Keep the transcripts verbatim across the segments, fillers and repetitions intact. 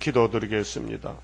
기도드리겠습니다.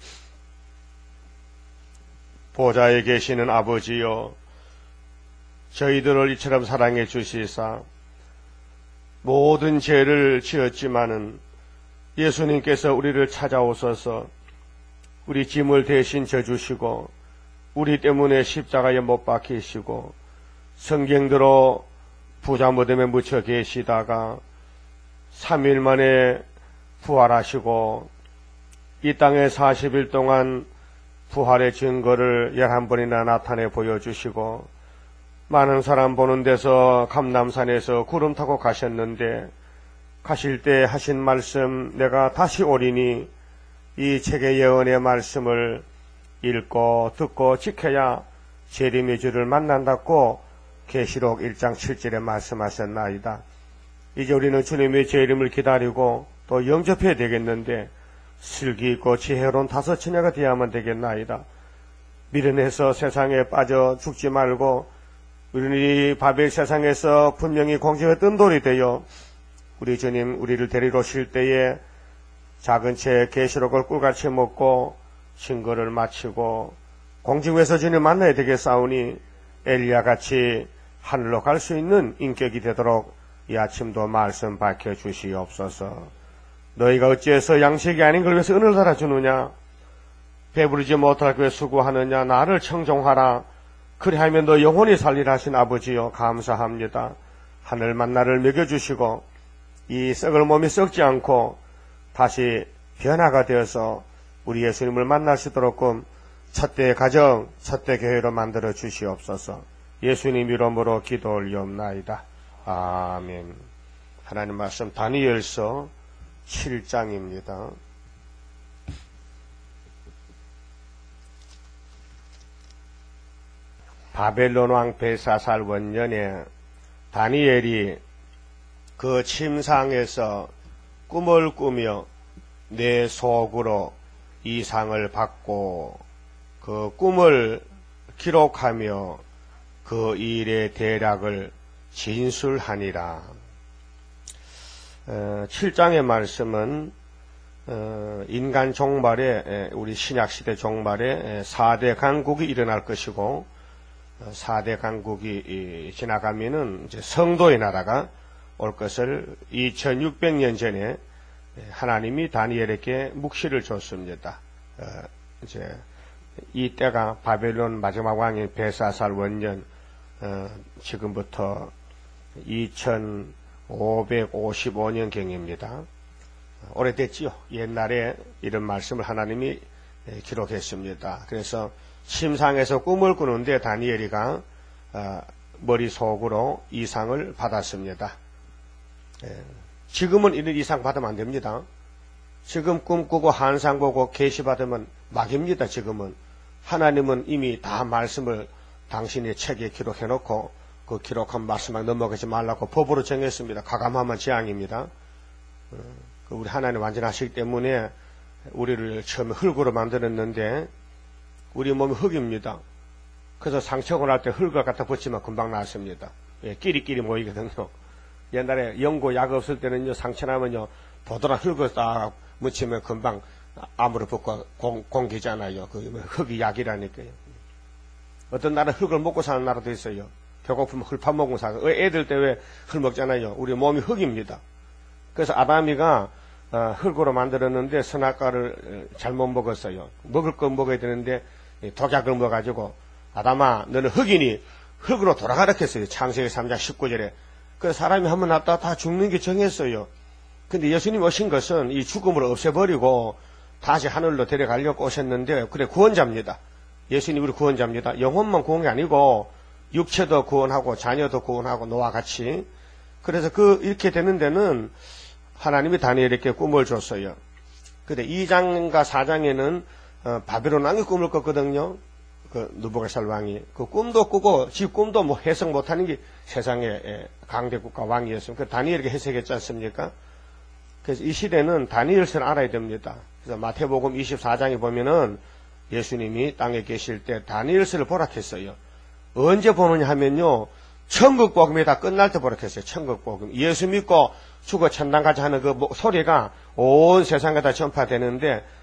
보좌에 계시는 아버지여, 저희들을 이처럼 사랑해 주시사 모든 죄를 지었지만은 예수님께서 우리를 찾아오셔서 우리 짐을 대신 져주시고 우리 때문에 십자가에 못 박히시고 성경대로 부자 무덤에 묻혀 계시다가 삼 일 만에 부활하시고 이 땅에 사십 일 동안 부활의 증거를 열한 번이나 나타내 보여주시고 많은 사람 보는 데서 감람산에서 구름 타고 가셨는데 가실 때 하신 말씀, 내가 다시 오리니 이 책의 예언의 말씀을 읽고 듣고 지켜야 재림의 주를 만난다고 계시록 일 장 칠 절에 말씀하셨나이다. 이제 우리는 주님의 재림을 기다리고 또 영접해야 되겠는데 슬기 있고 지혜로운 다섯 처녀가 되어야만 되겠나이다. 미련해서 세상에 빠져 죽지 말고 우리 바벨 세상에서 분명히 공중에 뜬 돌이 되어 우리 주님 우리를 데리러 오실 때에 작은 채 계시록을 꿀같이 먹고 증거를 마치고 공중에서 주님 만나야 되겠사오니 엘리야같이 하늘로 갈 수 있는 인격이 되도록 이 아침도 말씀 밝혀주시옵소서. 너희가 어찌해서 양식이 아닌 걸 위해서 은을 달아주느냐? 배부르지 못하기 위해 수고하느냐? 나를 청종하라. 그리하면 너 영원히 살리라 하신 아버지여, 감사합니다. 하늘 만나를 먹여주시고 이 썩을 몸이 썩지 않고 다시 변화가 되어서 우리 예수님을 만날 수 있도록 첫대 가정, 첫대 교회로 만들어 주시옵소서. 예수님 이름으로 기도 올리옵나이다. 아멘. 하나님 말씀 다니엘서 칠 장입니다. 바벨론 왕 벨사살 원년에 다니엘이 그 침상에서 꿈을 꾸며 내 속으로 이상을 받고 그 꿈을 기록하며 그 일의 대략을 진술하니라. 어, 칠 장의 말씀은 어, 인간 종말에 우리 신약시대 종말에 사 대 강국이 일어날 것이고 사 대 강국이 지나가면은 이제 성도의 나라가 올 것을 이천육백 년 전에 하나님이 다니엘에게 묵시를 줬습니다. 어, 이제 이 때가 바벨론 마지막 왕인 벨사살 원년, 어, 지금부터 이천오백오십오 년경입니다. 오래됐지요. 옛날에 이런 말씀을 하나님이 기록했습니다. 그래서 침상에서 꿈을 꾸는데 다니엘이가 어, 머릿속으로 이상을 받았습니다. 예, 지금은 이런 이상 받으면 안 됩니다. 지금 꿈꾸고 환상 보고 계시 받으면 막입니다. 지금은 하나님은 이미 다 말씀을 당신의 책에 기록해놓고 그 기록한 말씀만 넘어가지 말라고 법으로 정했습니다. 가감하면 재앙입니다. 어, 우리 하나님 완전하시기 때문에 우리를 처음에 흙으로 만들었는데 우리 몸이 흙입니다. 그래서 상처가 날 때 흙을 갖다 붙이면 금방 나았습니다. 예, 끼리끼리 모이거든요. 옛날에 연고 약 없을 때는요, 상처 나면요, 보드랑 흙을 딱 묻히면 금방 암으로 붙고 공, 공기잖아요. 그 흙이 약이라니까요. 어떤 나라는 흙을 먹고 사는 나라도 있어요. 배고프면 흙 파먹고 사고. 애들 때 왜 흙 먹잖아요. 우리 몸이 흙입니다. 그래서 아담이가 어, 흙으로 만들었는데 선악과를 잘못 먹었어요. 먹을 거 먹어야 되는데 독약을 먹어가지고 아담아 너는 흙이니 흙으로 돌아가라 했어요. 창세기 삼 장 십구 절에. 그래서 사람이 한번 왔다 다 죽는 게 정했어요. 근데 예수님 오신 것은 이 죽음을 없애버리고 다시 하늘로 데려가려고 오셨는데, 그래 구원자입니다. 예수님 우리 구원자입니다. 영혼만 구원 게 아니고 육체도 구원하고 자녀도 구원하고 노와 같이. 그래서 그 이렇게 되는 데는 하나님이 다니엘에게 꿈을 줬어요. 근데 이 장과 사 장에는 어, 바벨론 왕이 꿈을 꿨거든요. 그 느부갓네살 왕이 그 꿈도 꾸고 지 꿈도 뭐 해석 못하는 게 세상의 강대 국가 왕이었어요. 그 다니엘에게 해석했지 않습니까? 그래서 이 시대는 다니엘서를 알아야 됩니다. 그래서 마태복음 이십사 장에 보면은 예수님이 땅에 계실 때 다니엘서를 보락했어요. 언제 보느냐 하면요, 천국 복음이 다 끝날 때 보락했어요. 천국 복음. 예수 믿고 죽어 천당 가자 하는 그 소리가 온 세상에 다 전파되는데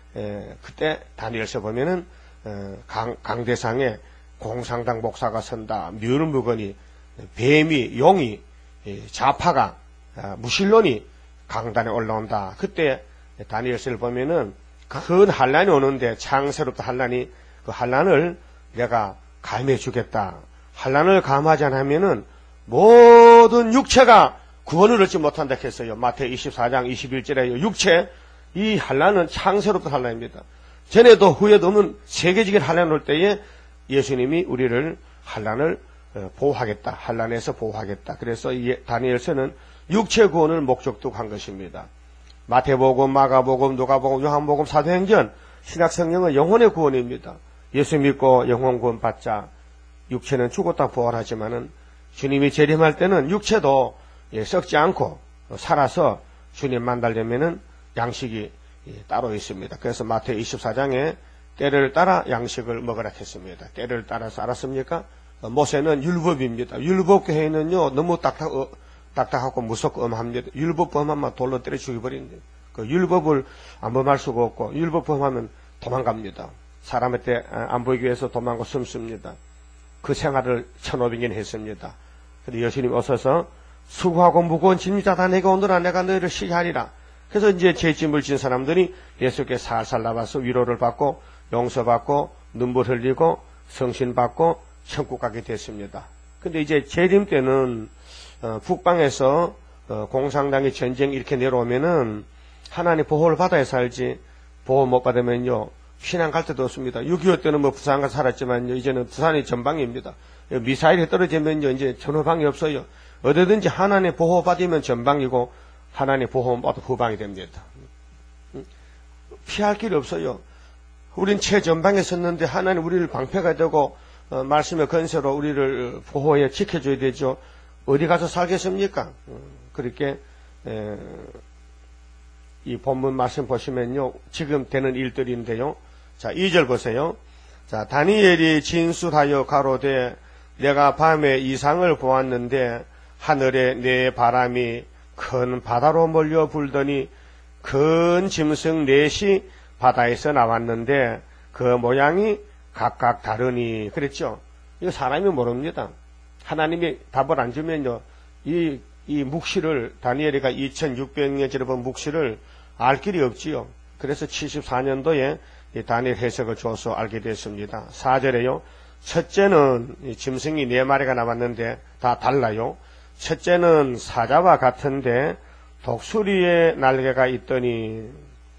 에, 그때 다니엘서 보면은 어, 강, 강대상에 공상당 목사가 선다. 뮤르무건이 뱀이 용이 자파가 무신론이 강단에 올라온다. 그때 다니엘서를 보면은 큰 환란이 오는데 창세로부터 환란이 그 환란을 내가 감해 주겠다. 환란을 감하지 않으면은 모든 육체가 구원을 얻지 못한다 했어요. 마태복음 이십사 장 이십일 절에 육체 이 환란은 창세로부터 환란입니다. 전에도 후에도 없는 세계적인 환란 올 때에 예수님이 우리를 환란을 보호하겠다. 환란에서 보호하겠다. 그래서 이 다니엘서는 육체 구원을 목적도 한 것입니다. 마태복음, 마가복음, 누가복음, 요한복음, 사도행전, 신약성경은 영혼의 구원입니다. 예수 믿고 영혼 구원 받자. 육체는 죽었다 부활하지만은 주님이 재림할 때는 육체도 썩지 않고 살아서 주님 만나려면은 양식이 따로 있습니다. 그래서 마태복음 이십사 장에 때를 따라 양식을 먹으라 했습니다. 때를 따라서 알았습니까? 모세는 율법입니다. 율법교회는요 너무 딱딱, 어, 딱딱하고 무섭고 엄합니다. 율법 범하면 돌로 때려 죽여버린다. 그 율법을 안 범할 수가 없고 율법 범하면 도망갑니다. 사람의 때 안 보이기 위해서 도망고 숨습니다. 그 생활을 천오백 년 했습니다. 근데 예수님 오셔서 수고하고 무거운 짐자 다 내가 오너라 내가 너희를 쉬게 하리라. 그래서 이제 죄짐을 진 사람들이 예수께 살살 나와서 위로를 받고 용서받고 눈물 흘리고 성신 받고 천국 가게 됐습니다. 근데 이제 재림 때는 어, 북방에서 어, 공산당이 전쟁 이렇게 내려오면은 하나님 보호를 받아야 살지 보호 못 받으면요 피난 갈 데도 없습니다. 육이오 때는 뭐 부산 가서 살았지만요 이제는 부산이 전방입니다. 미사일이 떨어지면요 이제 전후방이 없어요. 어디든지 하나님 보호 받으면 전방이고 하나님 보호 못 받으면 후방이 됩니다. 피할 길이 없어요. 우린 최전방에 섰는데 하나님 우리를 방패가 되고 어, 말씀의 건세로 우리를 보호해 지켜줘야 되죠. 어디 가서 살겠습니까? 어, 그렇게 에, 이 본문 말씀 보시면요. 지금 되는 일들인데요. 자, 이 절 보세요. 자, 다니엘이 진술하여 가로되 내가 밤에 이상을 보았는데 하늘에 네 바람이 큰 바다로 몰려 불더니 큰 짐승 넷이 바다에서 나왔는데 그 모양이 각각 다르니 그랬죠. 이거 사람이 모릅니다. 하나님이 답을 안 주면요. 이, 이 묵시를 다니엘이가 이천육백 년째로 본 묵시를 알 길이 없지요. 그래서 칠십사 년도에 이 다니엘 해석을 줘서 알게 됐습니다. 사 절에요. 첫째는 이 짐승이 네 마리가 나왔는데 다 달라요. 첫째는 사자와 같은데 독수리의 날개가 있더니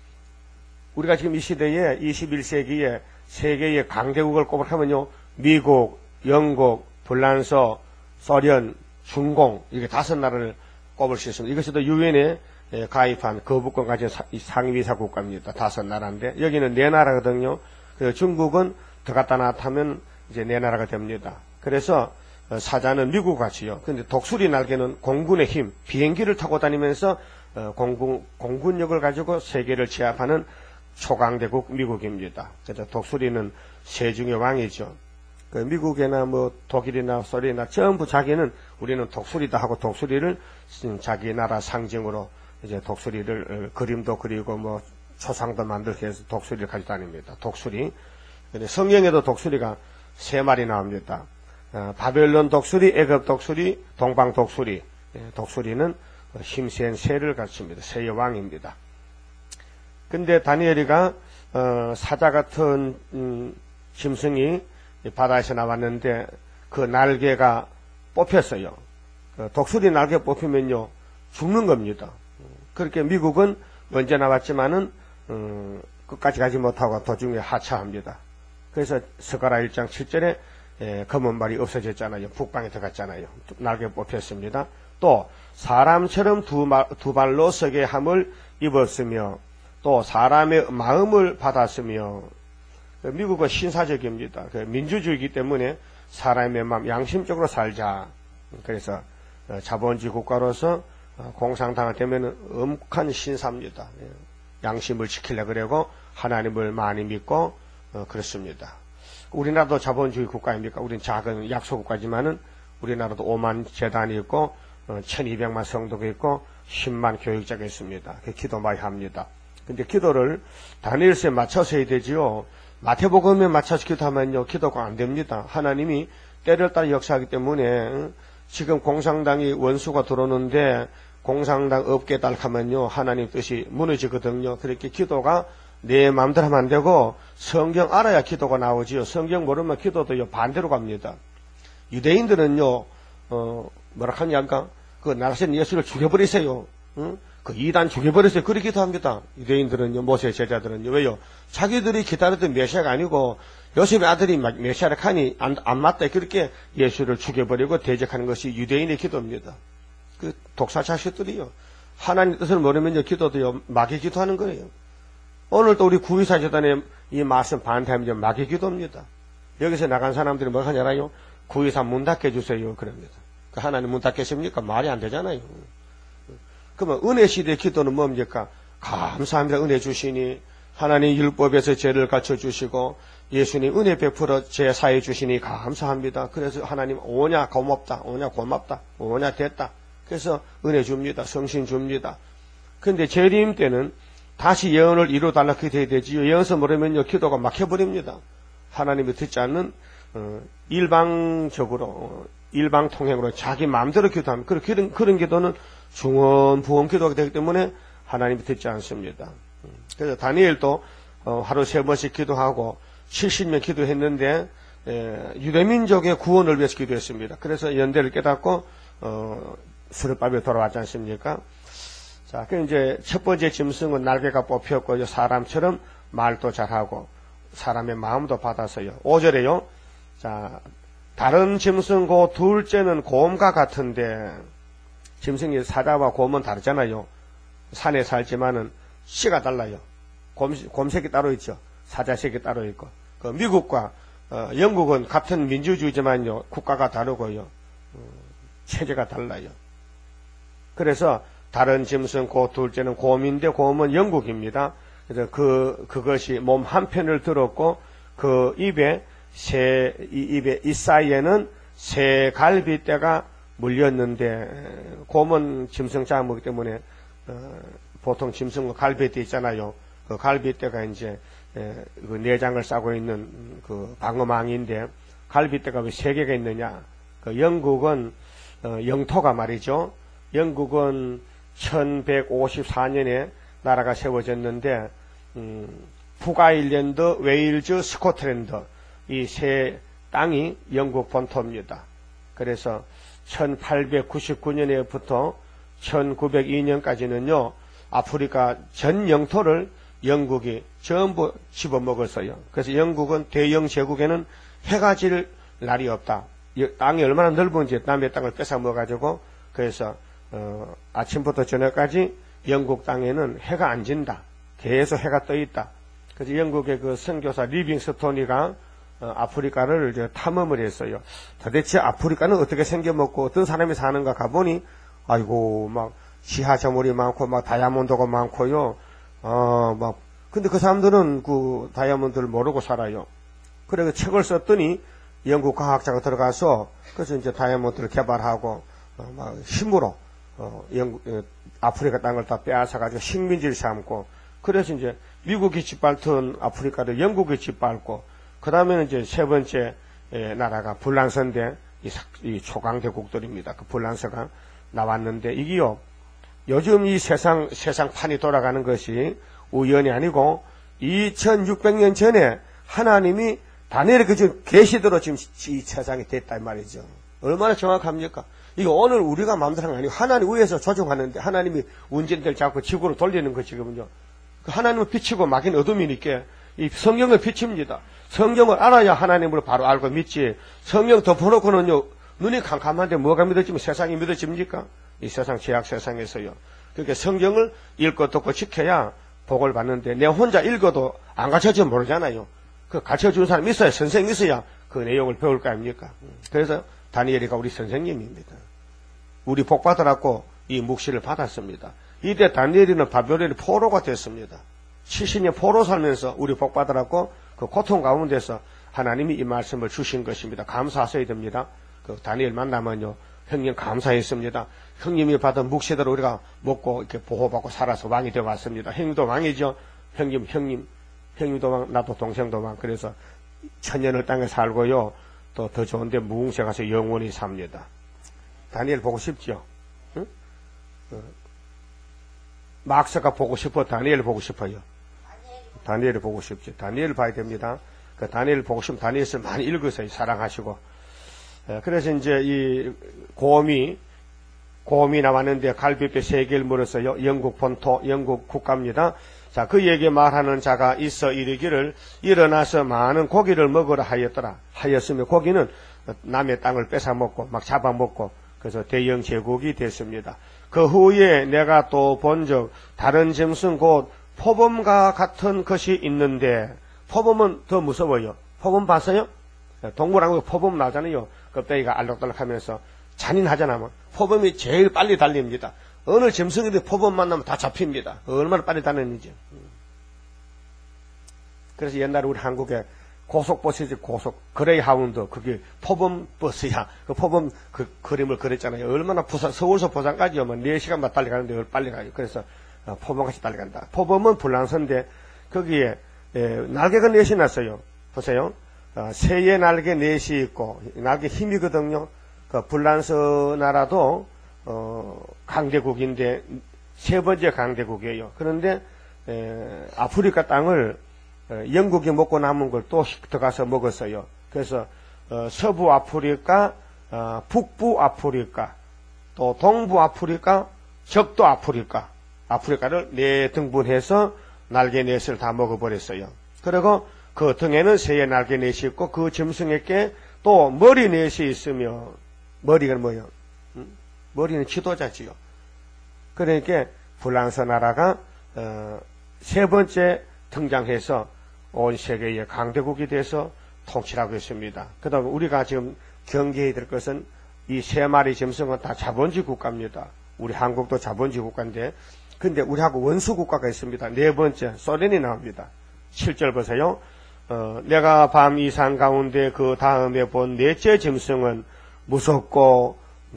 우리가 지금 이 시대에 이십일 세기에 세계의 강대국을 꼽으면요. 미국, 영국, 불란서, 소련, 중공 이렇게 다섯 나라를 꼽을 수 있습니다. 이것도 유엔에 가입한 거부권 가진 상위이사 국가입니다. 다섯 나라인데 여기는 네 나라거든요. 그래서 중국은 더 갖다 놔타면 이제 네 나라가 됩니다. 그래서 사자는 미국 같이요. 근데 독수리 날개는 공군의 힘, 비행기를 타고 다니면서 공군, 공군력을 가지고 세계를 제압하는 초강대국 미국입니다. 그래서 독수리는 세중의 왕이죠. 그 미국이나 뭐 독일이나 소련이나 전부 자기는 우리는 독수리다 하고 독수리를 자기 나라 상징으로 이제 독수리를 그림도 그리고 뭐 초상도 만들게 해서 독수리를 가지고 다닙니다. 독수리. 근데 성경에도 독수리가 세 마리 나옵니다. 어, 바벨론 독수리, 애굽 독수리, 동방 독수리. 예, 독수리는 힘센 새를 갖춥니다. 새의 왕입니다. 근데 다니엘이가 어, 사자 같은 음, 짐승이 바다에서 나왔는데 그 날개가 뽑혔어요. 그 독수리 날개 뽑히면요 죽는 겁니다. 그렇게 미국은 먼저 나왔지만은 음, 끝까지 가지 못하고 도중에 하차합니다. 그래서 스가랴 일 장 칠 절에 예, 검은 말이 없어졌잖아요. 북방에 들어갔잖아요. 날개 뽑혔습니다. 또 사람처럼 두, 말, 두 발로 서게 함을 입었으며 또 사람의 마음을 받았으며 미국은 신사적입니다. 민주주의이기 때문에 사람의 마음 양심적으로 살자. 그래서 자본주의 국가로서 공산당을 되면 엄한 신사입니다. 양심을 지키려고 그러고 하나님을 많이 믿고 그렇습니다. 우리나라도 자본주의 국가입니까? 우리는 작은 약소국가지만은 우리나라도 오만 재단이 있고 천이백만 성도가 있고 십만 교육자가 있습니다. 기도 많이 합니다. 근데 기도를 다니엘서에 맞춰서 해야 되지요. 마태복음에 맞춰서 기도하면요, 기도가 안 됩니다. 하나님이 때를 따라 역사하기 때문에 지금 공산당이 원수가 들어오는데 공산당 업계 달하면요, 하나님 뜻이 무너지거든요. 그렇게 기도가 내 마음대로 하면 안 되고 성경 알아야 기도가 나오지요. 성경 모르면 기도도 반대로 갑니다. 유대인들은요, 어, 뭐라 하냐니까, 그 나라신 예수를 죽여버리세요. 응? 그 이단 죽여버리세요. 그렇게 기도합니다. 유대인들은요, 모세 제자들은요. 왜요? 자기들이 기다렸던 메시아가 아니고 요셉의 아들이 메시아를 하니 안, 안 맞다. 그렇게 예수를 죽여버리고 대적하는 것이 유대인의 기도입니다. 그 독사 자식들이요. 하나님 뜻을 모르면요, 기도도요, 마귀 기도하는 거예요. 오늘도 우리 구이사 재단에 이 말씀 반대하면 마귀 기도입니다. 여기서 나간 사람들이 뭐 하냐라요? 구이사 문 닫게 해주세요. 그럽니다. 그 하나님 문 닫겠습니까? 말이 안 되잖아요. 그러면 은혜 시대의 기도는 뭡니까? 감사합니다. 은혜 주시니 하나님 율법에서 죄를 갖춰주시고 예수님 은혜 베풀어 죄 사해 주시니 감사합니다. 그래서 하나님 오냐 고맙다. 오냐 고맙다. 오냐 됐다. 그래서 은혜 줍니다. 성신 줍니다. 근데 재림 때는 다시 예언을 이루어달라 기도해야 되지요. 예언서 모르면요, 기도가 막혀버립니다. 하나님이 듣지 않는 어, 일방적으로 어, 일방통행으로 자기 마음대로 기도하면 그런, 그런 기도는 중언부언 기도가 되기 때문에 하나님이 듣지 않습니다. 그래서 다니엘도 어, 하루 세 번씩 기도하고 칠십 년 기도했는데 에, 유대민족의 구원을 위해서 기도했습니다. 그래서 연대를 깨닫고 어, 수르바벨 돌아왔지 않습니까? 자, 그 이제 첫 번째 짐승은 날개가 뽑혔고 사람처럼 말도 잘하고 사람의 마음도 받아서요. 오 절에요. 자, 다른 짐승 그 둘째는 곰과 같은데 짐승이 사자와 곰은 다르잖아요. 산에 살지만은 씨가 달라요. 곰, 곰색이 따로 있죠. 사자색이 따로 있고. 그 미국과 어, 영국은 같은 민주주의지만요. 국가가 다르고요. 어, 체제가 달라요. 그래서 다른 짐승 그 둘째는 곰인데 곰은 영국입니다. 그래서 그 그것이 몸 한 편을 들었고 그 입에 새 이 입에 이 사이에는 새 갈비뼈가 물렸는데 곰은 짐승 잡아먹기 때문에 어, 보통 짐승은 갈비뼈 있잖아요. 그 갈비뼈가 이제 에, 그 내장을 싸고 있는 그 방어망인데 갈비뼈가 왜 세 개가 있느냐? 그 영국은 어, 영토가 말이죠. 영국은 천백오십사 년에 나라가 세워졌는데 음, 북아일랜드, 웨일즈, 스코틀랜드 이 세 땅이 영국 본토입니다. 그래서 천팔백구십구 년에부터 천구백이 년까지는요 아프리카 전 영토를 영국이 전부 집어먹었어요. 그래서 영국은 대영 제국에는 해가 질 날이 없다. 땅이 얼마나 넓은지 남의 땅을 뺏어 먹어가지고 그래서 어, 아침부터 저녁까지 영국 땅에는 해가 안 진다. 계속 해가 떠 있다. 그래서 영국의 그 선교사 리빙스톤이가 어, 아프리카를 이제 탐험을 했어요. 도대체 아프리카는 어떻게 생겨먹고 어떤 사람이 사는가 가보니 아이고 막 시하저물이 많고 막 다이아몬드가 많고요. 어, 막 근데 그 사람들은 그 다이아몬드를 모르고 살아요. 그래서 책을 썼더니 영국 과학자가 들어가서 그래서 이제 다이아몬드를 개발하고 어, 막 힘으로 어, 영국, 어, 아프리카 땅을 다 빼앗아가지고 식민지를 삼고, 그래서 이제 미국이 짓밟던 아프리카를 영국이 짓밟고, 그 다음에는 이제 세 번째 에, 나라가 불란서인데, 이, 이 초강대국들입니다. 그 불란서가 나왔는데, 이게요, 요즘 이 세상, 세상판이 돌아가는 것이 우연이 아니고, 이천육백 년 전에 하나님이 다니엘의 그 계시대로 지금 이 세상이 됐다, 이 말이죠. 얼마나 정확합니까? 이거 오늘 우리가 마음대로 하는 게 아니고 하나님 위에서 조종하는데 하나님이 운전대를 잡고 지구로 돌리는 거 지금은요. 하나님을 비치고 마귀는 어둠이니까 이 성경을 비칩니다. 성경을 알아야 하나님을 바로 알고 믿지. 성경 덮어놓고는요 눈이 캄캄한데 뭐가 믿어지면 세상이 믿어집니까? 이 세상 죄악 세상에서요. 그러니까 성경을 읽고 듣고 지켜야 복을 받는데 내 혼자 읽어도 안 가르쳐주면 모르잖아요. 그 가르쳐주는 사람이 있어야 선생이 있어야 그 내용을 배울 거 아닙니까? 그래서 다니엘이가 우리 선생님입니다. 우리 복 받으라고 이 묵시를 받았습니다. 이때 다니엘이는 바벨론의 포로가 됐습니다. 칠십 년 포로 살면서 우리 복 받으라고 그 고통 가운데서 하나님이 이 말씀을 주신 것입니다. 감사하셔야 됩니다. 그 다니엘 만나면요 형님 감사했습니다. 형님이 받은 묵시대로 우리가 먹고 이렇게 보호받고 살아서 왕이 되어 왔습니다. 형님도 왕이죠. 형님, 형님, 형님도 왕, 나도 동생도 왕. 그래서 천년을 땅에 살고요. 또 더 좋은데 무궁시에 가서 영원히 삽니다. 다니엘 보고 싶죠? 응? 어. 막스가 보고 싶어? 다니엘 보고 싶어요? 다니엘을 보고 싶죠. 다니엘 봐야 됩니다. 그 다니엘 보고 싶으면 다니엘을 많이 읽으세요. 사랑하시고. 그래서 이제 이 곰이 곰이 나왔는데 갈비뼈 세 개를 물었어요. 영국 본토, 영국 국가입니다. 자, 그에게 말하는 자가 있어 이르기를 일어나서 많은 고기를 먹으라 하였더라. 하였으며 고기는 남의 땅을 뺏어 먹고 막 잡아 먹고 그래서 대형 제국이 됐습니다. 그 후에 내가 또 본 적 다른 짐승 곧 표범과 같은 것이 있는데 표범은 더 무서워요. 표범 봤어요? 동물하고 표범 나잖아요. 껍데기가 알록달록하면서 잔인하잖아요. 표범이 제일 빨리 달립니다. 어느 짐승이든 표범 만나면 다 잡힙니다. 얼마나 빨리 다녔는지. 그래서 옛날에 우리 한국에 고속버스지 고속 그레이하운드 그게 표범 버스야. 그 표범 그 그림을 그렸잖아요. 얼마나 부산 서울서 부산까지 오면 네 시간만 빨리 가는데 얼마나 빨리 가요. 그래서 어, 표범같이 빨리 간다. 표범은 불란서인데 거기에 에, 날개가 넷이 났어요. 보세요. 어, 새의 날개 넷이 있고 날개 힘이거든요. 그 불란서 나라도 어, 강대국인데 세 번째 강대국이에요. 그런데 에, 아프리카 땅을 에, 영국이 먹고 남은 걸 또 들어가서 먹었어요. 그래서 어, 서부 아프리카, 어, 북부 아프리카, 또 동부 아프리카, 적도 아프리카, 아프리카를 네 등분해서 날개 넷을 다 먹어버렸어요. 그리고 그 등에는 새의 날개 넷이 있고 그 짐승에게 또 머리 넷이 있으며 머리가 뭐예요? 음? 머리는 지도자지요. 그러니까 불란서 나라가 어, 세 번째 등장해서 온 세계의 강대국이 돼서 통치하고 있습니다. 그 다음에 우리가 지금 경계해야 될 것은 이 세 마리 짐승은 다 자본주의 국가입니다. 우리 한국도 자본주의 국가인데 근데 우리하고 원수 국가가 있습니다. 네 번째 소련이 나옵니다. 칠 절 보세요. 어, 내가 밤 이상 가운데 그 다음에 본 넷째 짐승은 무섭고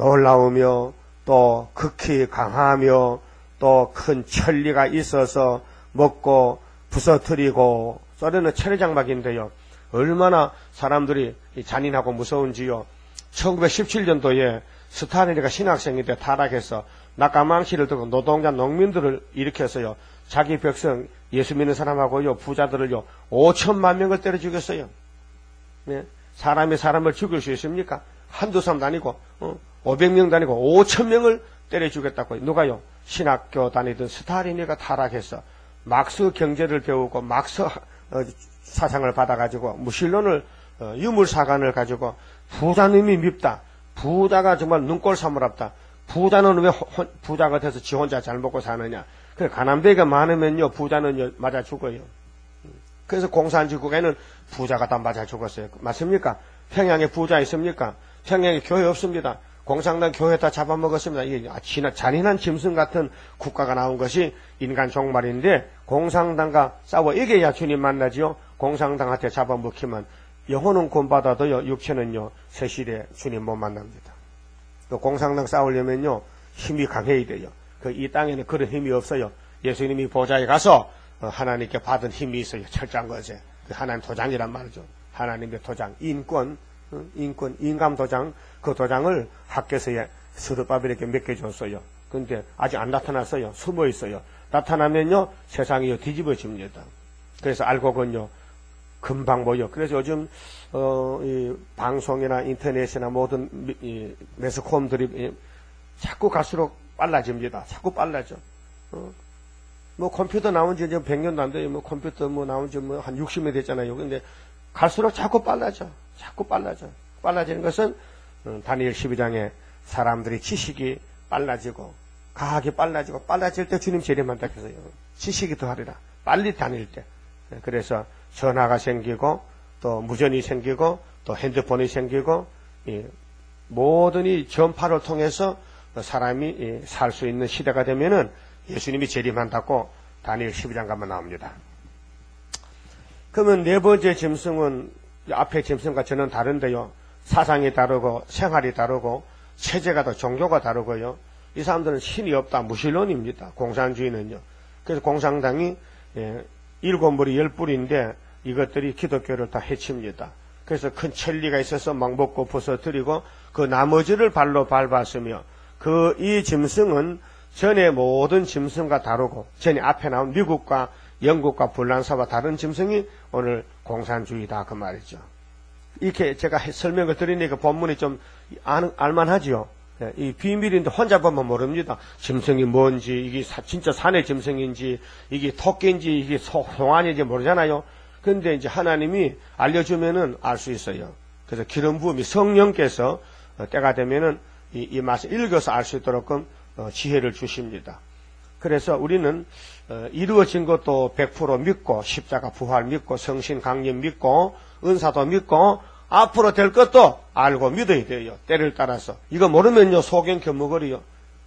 놀라우며 또 극히 강하며 또 큰 천리가 있어서 먹고 부서뜨리고 소련은 체류장막인데요. 얼마나 사람들이 잔인하고 무서운지요. 천구백십칠 년도에 스탈린이가 신학생인데 타락해서 낙가망치를 들고 노동자 농민들을 일으켰어요. 자기 백성 예수 믿는 사람하고요 부자들을요 오천만 명을 때려 죽였어요. 네. 사람이 사람을 죽일 수 있습니까? 한두 사람 다니고 어? 오백 명 다니고 오천 명을 때려 죽였다고. 누가요? 신학교 다니던 스탈린이가 타락해서 막스 경제를 배우고 막스 어, 사상을 받아가지고 무신론을 어, 유물사관을 가지고 부자님이 밉다. 부자가 정말 눈꼴 사물없다. 부자는 왜 호, 부자가 돼서 지 혼자 잘 먹고 사느냐. 그 가난뱅이가 많으면요 부자는 맞아 죽어요. 그래서 공산주국에는 부자가 다 맞아 죽었어요. 맞습니까? 평양에 부자 있습니까? 평양에 교회 없습니다. 공산당 교회 다 잡아먹었습니다. 이게 잔인한 짐승 같은 국가가 나온 것이 인간 종말인데 공산당과 싸워 이겨야 주님 만나지요. 공산당한테 잡아먹히면 영혼은 구원받아도요 육체는요 세실에 주님 못 만납니다. 또 공산당 싸우려면요 힘이 강해야 돼요. 그 이 땅에는 그런 힘이 없어요. 예수님이 보좌에 가서 하나님께 받은 힘이 있어요. 철저한 것에 그 하나님 도장이란 말이죠. 하나님의 도장, 인권, 인권, 인감 도장. 그 도장을 학교에서 스룹바벨에게 맡겨줬어요. 근데 아직 안 나타났어요. 숨어 있어요. 나타나면요 세상이 뒤집어집니다. 그래서 알고군요 금방 보여. 그래서 요즘 어, 이 방송이나 인터넷이나 모든 이 매스컴들이 이, 자꾸 갈수록 빨라집니다. 자꾸 빨라져. 어. 뭐 컴퓨터 나온 지 이제 백 년도 안 돼요. 뭐 컴퓨터 뭐 나온 지 뭐 한 육십 년 됐잖아요. 근데 갈수록 자꾸 빨라져. 자꾸 빨라져. 빨라지는 것은 음, 다니엘 십이 장에 사람들이 지식이 빨라지고 과학이 빨라지고 빨라질 때 주님 재림한다 해서요. 지식이 더하리라. 빨리 다닐 때. 그래서 전화가 생기고 또 무전이 생기고 또 핸드폰이 생기고 이 모든 이 전파를 통해서 사람이 살 수 있는 시대가 되면은 예수님이 재림한다고 다니엘 십이 장 가면 나옵니다. 그러면 네 번째 짐승은 앞에 짐승과 저는 다른데요. 사상이 다르고 생활이 다르고 체제가 더 종교가 다르고요. 이 사람들은 신이 없다. 무신론입니다. 공산주의는요. 그래서 공산당이 예, 일곱 머리 열 뿔인데 이것들이 기독교를 다 해칩니다. 그래서 큰 천리가 있어서 막 먹고 부서뜨리고 그 나머지를 발로 밟았으며 그 이 짐승은 전에 모든 짐승과 다르고 전에 앞에 나온 미국과 영국과 불란사와 다른 짐승이 오늘 공산주의다 그 말이죠. 이렇게 제가 설명을 드리니까 본문이 좀 알, 알만하지요. 이 비밀인데 혼자 보면 모릅니다. 짐승이 뭔지, 이게 사, 진짜 산의 짐승인지, 이게 토끼인지, 이게 소, 송아지인지 모르잖아요. 근데 이제 하나님이 알려주면은 알 수 있어요. 그래서 기름 부음이 성령께서 어, 때가 되면은 이, 이 맛을 읽어서 알 수 있도록끔 어, 지혜를 주십니다. 그래서 우리는 어, 이루어진 것도 백 퍼센트 믿고 십자가 부활 믿고 성신 강림 믿고 은사도 믿고 앞으로 될 것도 알고 믿어야 돼요. 때를 따라서. 이거 모르면요 소경 견무거리요.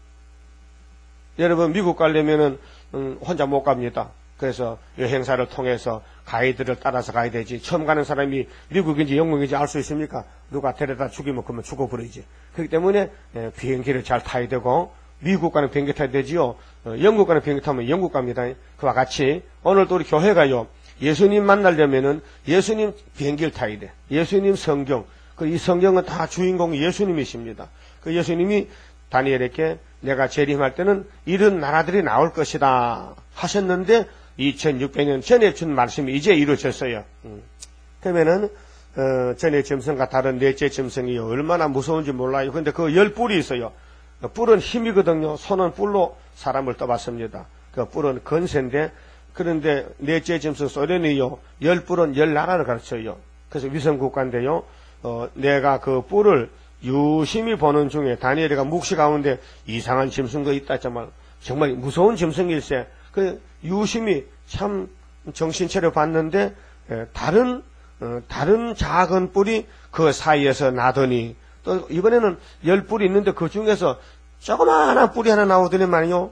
여러분 미국 가려면은 음, 혼자 못 갑니다. 그래서 여행사를 통해서 가이드를 따라서 가야 되지. 처음 가는 사람이 미국인지 영국인지 알 수 있습니까? 누가 데려다 죽이면 그러면 죽어버리지. 그렇기 때문에 예, 비행기를 잘 타야 되고 미국 가는 비행기 타야 되지요. 어, 영국 가는 비행기 타면 영국 갑니다. 그와 같이 오늘도 우리 교회가요. 예수님 만나려면은 예수님 비행기를 타야 돼. 예수님 성경. 그 이 성경은 다 주인공이 예수님이십니다. 그 예수님이 다니엘에게 내가 재림할 때는 이런 나라들이 나올 것이다 하셨는데 이천육백 년 전에 준 말씀이 이제 이루어졌어요. 음. 그러면은 어, 전의 짐승과 다른 넷째 짐승이 얼마나 무서운지 몰라요. 근데 그 열 뿔이 있어요. 뿔은 힘이거든요. 손은 뿔로 사람을 떠봤습니다. 그 뿔은 건세인데 그런데 넷째 짐승 소련이요. 열 뿔은 열 나라를 가르쳐요. 그래서 위성국가인데요. 어, 내가 그 뿔을 유심히 보는 중에 다니엘이가 묵시 가운데 이상한 짐승도 있다. 정말 정말 무서운 짐승일세. 그 유심히 참 정신 차려 봤는데 에, 다른 어, 다른 작은 뿔이 그 사이에서 나더니 또 이번에는 열 뿔이 있는데 그 중에서 조그마한 뿔이 하나 나오더니 말이요.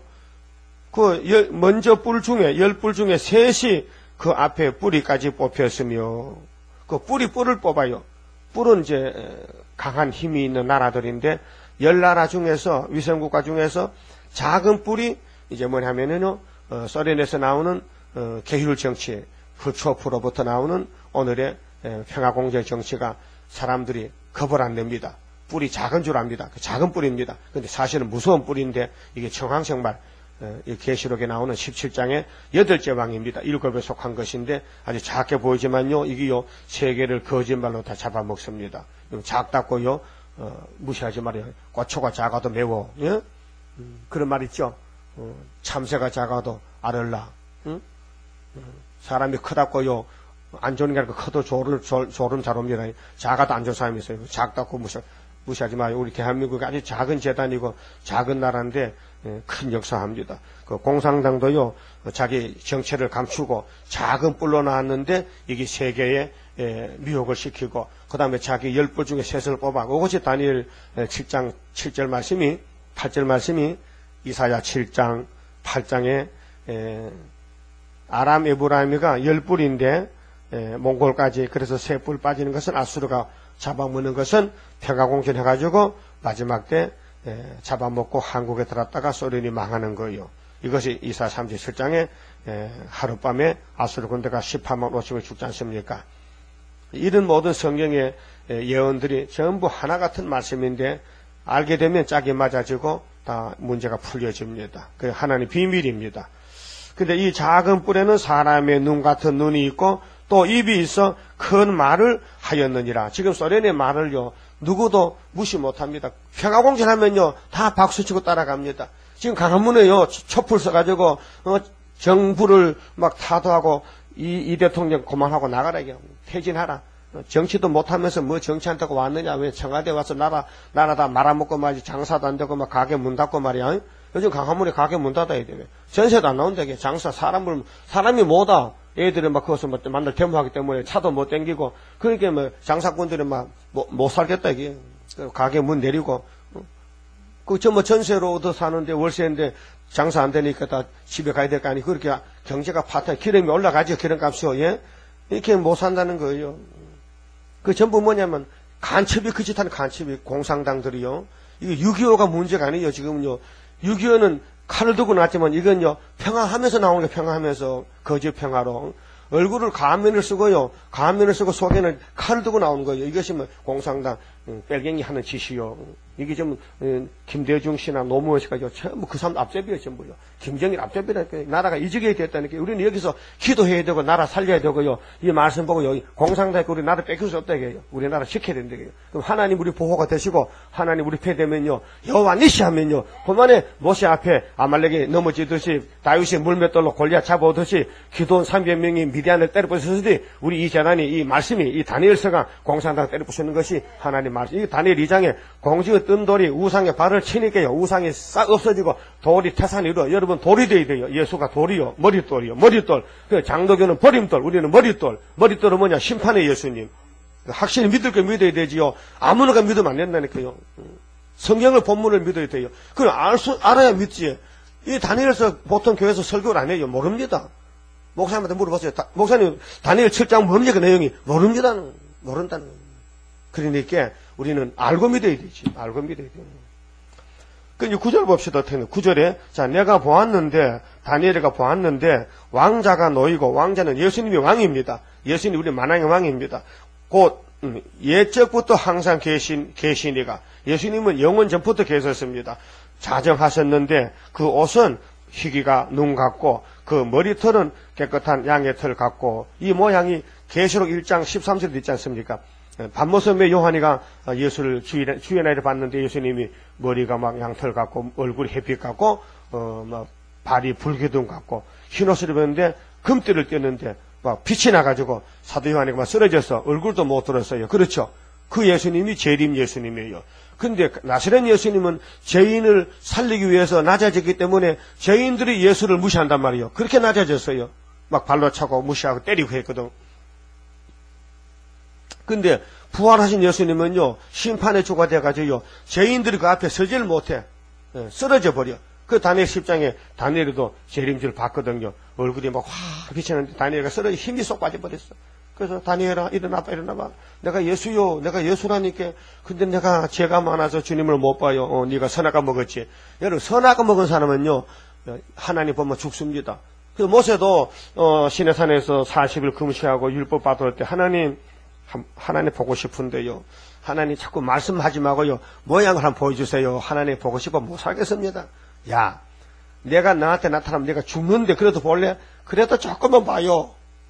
그 열, 먼저 뿔 중에 열 뿔 중에 셋이 그 앞에 뿌리까지 뽑혔으며 그 뿌리 뿔을 뽑아요. 뿔은 이제 강한 힘이 있는 나라들인데 열 나라 중에서 위성국가 중에서 작은 뿔이 이제 뭐냐면은요 어, 소련에서 나오는 어, 계율 정치 후초프로부터 나오는 오늘의 에, 평화공제 정치가 사람들이 겁을 안 냅니다. 뿔이 작은 줄 압니다. 그 작은 뿔입니다. 근데 사실은 무서운 뿔인데 이게 청황생말 이 계시록에 나오는 십칠 장의 여덟째 왕입니다. 일곱에 속한 것인데 아주 작게 보이지만요. 이게요 세계를 거짓말로 다 잡아먹습니다. 작다고요 어, 무시하지 말아요. 고초가 작아도 매워. 예? 음, 그런 말 있죠. 어, 참새가 작아도 알을라. 응? 음, 사람이 크다고요 안 좋은 게 아니라 커도 졸음, 졸음 잘 옵니다. 작아도 안 좋은 사람이 있어요. 작다고 무시, 무시하지 마요. 우리 대한민국이 아주 작은 재단이고 작은 나라인데 예, 큰 역사합니다. 그 공산당도요 자기 정체를 감추고 작은 뿔로 나왔는데 이게 세계에 예, 미혹을 시키고 그 다음에 자기 열 뿔 중에 셋을 뽑아. 그것이 다니엘 칠 장 칠 절 말씀이 팔 절 말씀이 이사야 칠 장 팔 장에 예, 아람 에브라임이가 열 뿔인데 예, 몽골까지 그래서 세 뿔 빠지는 것은 아수르가 잡아먹는 것은 평화공전 해가지고 마지막 때 예, 잡아먹고 한국에 들어갔다가 소련이 망하는 거예요. 이것이 이사야 삼십칠 장에 예, 하룻밤에 아수르 군대가 십팔만 오천명이 죽지 않습니까? 이런 모든 성경의 예언들이 전부 하나 같은 말씀인데 알게 되면 짝이 맞아지고 다 문제가 풀려집니다. 그게 하나님의 비밀입니다. 근데 이 작은 뿔에는 사람의 눈 같은 눈이 있고 또 입이 있어 큰 말을 하였느니라. 지금 소련의 말을요 누구도 무시 못합니다. 평화공전하면요 다 박수치고 따라갑니다. 지금 강화문에요 촛불 써가지고 어, 정부를 막 타도하고 이, 이 대통령 그만하고 나가라 이게 퇴진하라. 어, 정치도 못하면서 뭐 정치한다고 왔느냐. 왜 청와대 와서 나라 나라 다 말아먹고 말이지. 장사도 안 되고 막 가게 문 닫고 말이야. 요즘 강화문에 가게 문 닫아야 돼. 전세도 안 나온다 이게. 장사 사람을 사람이 못와. 애들이 막 거기서 뭐 만날 데모하기 때문에 차도 못 땡기고 그러니까 뭐 장사꾼들이 막 못 살겠다 이게. 가게 문 내리고 그 저 뭐 전세로 얻어 사는데 월세인데 장사 안 되니까 다 집에 가야 될 거 아니. 그렇게 경제가 파탄 기름이 올라가죠. 기름값이요. 예? 이렇게 못 산다는 거예요. 그 전부 뭐냐면 간첩이 그 짓하는 간첩이 공산당들이요. 이게 육이오가 문제가 아니에요. 지금요 육이오는 칼을 두고 났지만 이건요, 평화하면서 나오는 게 평화하면서, 거짓 평화로. 얼굴을 가면을 쓰고요, 가면을 쓰고 속에는 칼을 두고 나오는 거예요. 이것이 뭐 공산당 뺄갱이 하는 짓이요. 이게 좀 김대중 씨나 노무현 씨가 전부 그 사람 앞잡이요, 전부요. 김정일 앞잡이라니까. 나라가 이직이 됐다니까. 우리는 여기서 기도해야 되고 나라 살려야 되고요. 이 말씀 보고 여기 공산당에 우리 나라 뺏길 수 없다 이게요. 우리나라 지켜야 된다 이게요. 그럼 하나님 우리 보호가 되시고 하나님 우리 패되면요, 여호와 니시 하면요, 그만에 모세 앞에 아말렉이 넘어지듯이 다윗이 물맷돌로 골리앗 잡아오듯이 기도원 삼백 명이 미디안을 때려 부수듯이 우리 이 재난이, 이 말씀이, 이 다니엘서가 공산당 때려 부수는 것이 하나님 말씀. 이 다니엘 이 장에 공중의 뜬 돌이 우상에 발을 치니까요, 우상이 싹 없어지고 돌이 태산이 이루어. 여러분, 돌이 돼야 돼요. 예수가 돌이요, 머릿돌이요, 머릿돌. 그 장도교는 버림돌, 우리는 머릿돌. 머릿돌은 뭐냐? 심판의 예수님. 확실히 믿을 거 믿어야 되지요. 아무나 믿으면 안 된다니까요. 성경을 본문을 믿어야 돼요. 그걸 알 수, 알아야 믿지. 이 다니엘서 보통 교회에서 설교를 안 해요. 모릅니다. 목사님한테 물어봤어요. 다, 목사님, 다니엘 칠 장 뭡니까? 내용이. 모릅니다. 모른다는 거예요. 그러니까 우리는 알고 믿어야 되지. 알고 믿어야 돼요. 그 이제 구 절 봅시다. 구 절에, 자, 내가 보았는데, 다니엘이가 보았는데, 왕자가 놓이고, 왕자는 예수님이 왕입니다. 예수님이 우리 만왕의 왕입니다. 곧, 음, 예적부터 항상 계신, 계시니가, 예수님은 영원 전부터 계셨습니다. 자정하셨는데, 그 옷은 희귀가 눈 같고, 그 머리털은 깨끗한 양의 털 같고, 이 모양이 계시록 일 장 십삼 절에 있지 않습니까? 밤모섬에 요한이가 예수를 주일에, 주일날에 봤는데 예수님이 머리가 막 양털 같고, 얼굴이 햇빛 같고, 어, 막 발이 불기둥 같고, 흰 옷을 입었는데, 금띠를 띄었는데, 막 빛이 나가지고, 사도 요한이가 막 쓰러져서 얼굴도 못 들었어요. 그렇죠? 그 예수님이 재림 예수님이에요. 근데 나사렛 예수님은 죄인을 살리기 위해서 낮아졌기 때문에 죄인들이 예수를 무시한단 말이에요. 그렇게 낮아졌어요. 막 발로 차고 무시하고 때리고 했거든. 근데 부활하신 예수님은요, 심판의 주가 돼가지고요, 죄인들이 그 앞에 서지를 못해. 예, 쓰러져 버려. 그 다니엘 십 장에 다니엘도 재림주를 봤거든요. 얼굴이 막 확 비치는데 다니엘가 쓰러져 힘이 쏙 빠져버렸어. 그래서 다니엘아, 일어나봐, 일어나봐. 내가 예수요, 내가 예수라니까. 근데 내가 죄가 많아서 주님을 못 봐요. 어, 네가 선악과 먹었지. 여러분, 선악과 먹은 사람은요, 하나님 보면 죽습니다. 그래서 모세도 어, 시내산에서 사십 일 금식하고 율법 받을 때 하나님, 하나님 보고 싶은데요. 하나님 자꾸 말씀하지 말고요, 모양을 한번 보여주세요. 하나님 보고 싶어 못 살겠습니다. 야, 내가 나한테 나타나면 내가 죽는데 그래도 볼래? 그래도 조금만 봐요.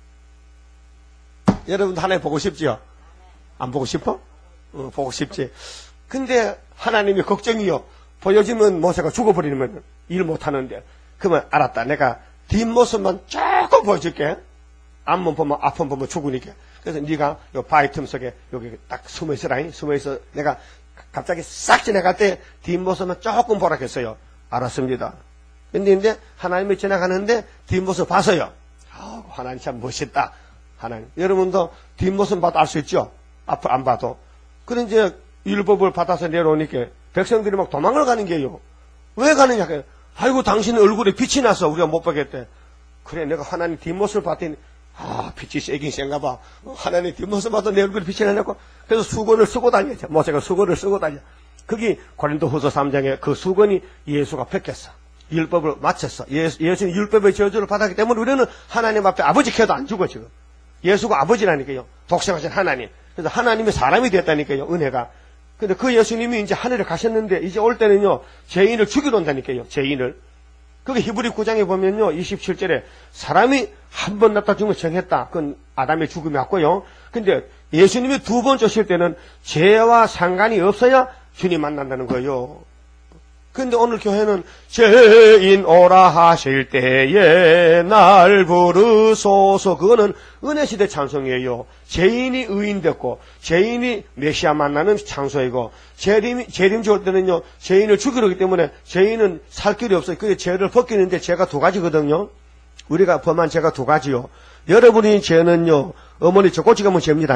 여러분 하나님 보고 싶지요? 안 보고 싶어? 어, 보고 싶지. 근데 하나님이 걱정이요. 보여주면 모세가 죽어버리면 일 못하는데. 그러면 알았다. 내가 뒷모습만 조금 보여줄게. 앞만 보면 앞만 보면 죽으니까. 그래서 네가 요 바위 틈 속에 여기 딱 숨어 있으라. 숨어 있어. 내가 갑자기 싹 지나갈 때 뒷모습만 조금 보라 했어요. 알았습니다. 근데 이제 하나님이 지나가는데 뒷모습 봤어요. 아, 하나님 참 멋있다. 하나님. 여러분도 뒷모습 봐도 알 수 있죠? 앞을 안 봐도. 그래 이제 율법을 받아서 내려오니까 백성들이 막 도망을 가는 게요. 왜 가느냐? 아이고 당신 얼굴에 빛이 나서 우리가 못 보겠대. 그래 내가 하나님 뒷모습을 봤더니 아 빛이 세긴 센가 봐. 하나님 뒷모습 봐도 내 얼굴에 빛이 나냐고. 그래서 수건을 쓰고 다녔죠. 모세가 수건을 쓰고 다녀. 그게 고린도후서 삼 장에 그 수건이 예수가 뺏겼어. 율법을 마쳤어. 예수, 예수는 율법의 저주를 받았기 때문에 우리는 하나님 앞에 아버지 캐도 안 죽어 지금. 예수가 아버지라니까요. 독생하신 하나님. 그래서 하나님이 사람이 됐다니까요. 은혜가. 근데 그 예수님이 이제 하늘에 가셨는데 이제 올 때는요. 죄인을 죽이러 온다니까요. 죄인을. 그게 히브리 구 장에 보면요. 이십칠 절에 사람이 한 번 낳다 죽으면 정했다. 그건 아담의 죽음이 왔고요. 근데 예수님이 두 번 오실 때는 죄와 상관이 없어야 주님 만난다는 거예요. 근데 오늘 교회는 죄인 오라 하실 때에 날 부르소서. 그거는 은혜시대 찬송이에요. 죄인이 의인 됐고 죄인이 메시아 만나는 창소이고 재림, 재림주 올 때는요 죄인을 죽이려 하기 때문에 죄인은 살 길이 없어요. 그게 죄를 벗기는데 죄가 두 가지거든요. 우리가 범한 죄가 두 가지요. 여러분이 죄는요 어머니 젖꼭지 가면 죄입니다.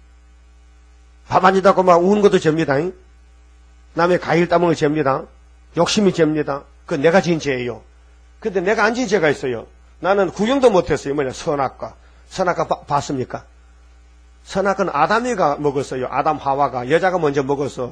밥 안 주다고 막 우는 것도 죄입니다. 남의 가일 따먹는 거 죄입니다. 욕심이 죄입니다. 그건 내가 지은 죄예요. 근데 내가 안 지은 죄가 있어요. 나는 구경도 못했어요. 뭐냐 선악과. 선악과 바, 봤습니까? 선악과는 아담이가 먹었어요. 아담 하와가. 여자가 먼저 먹어서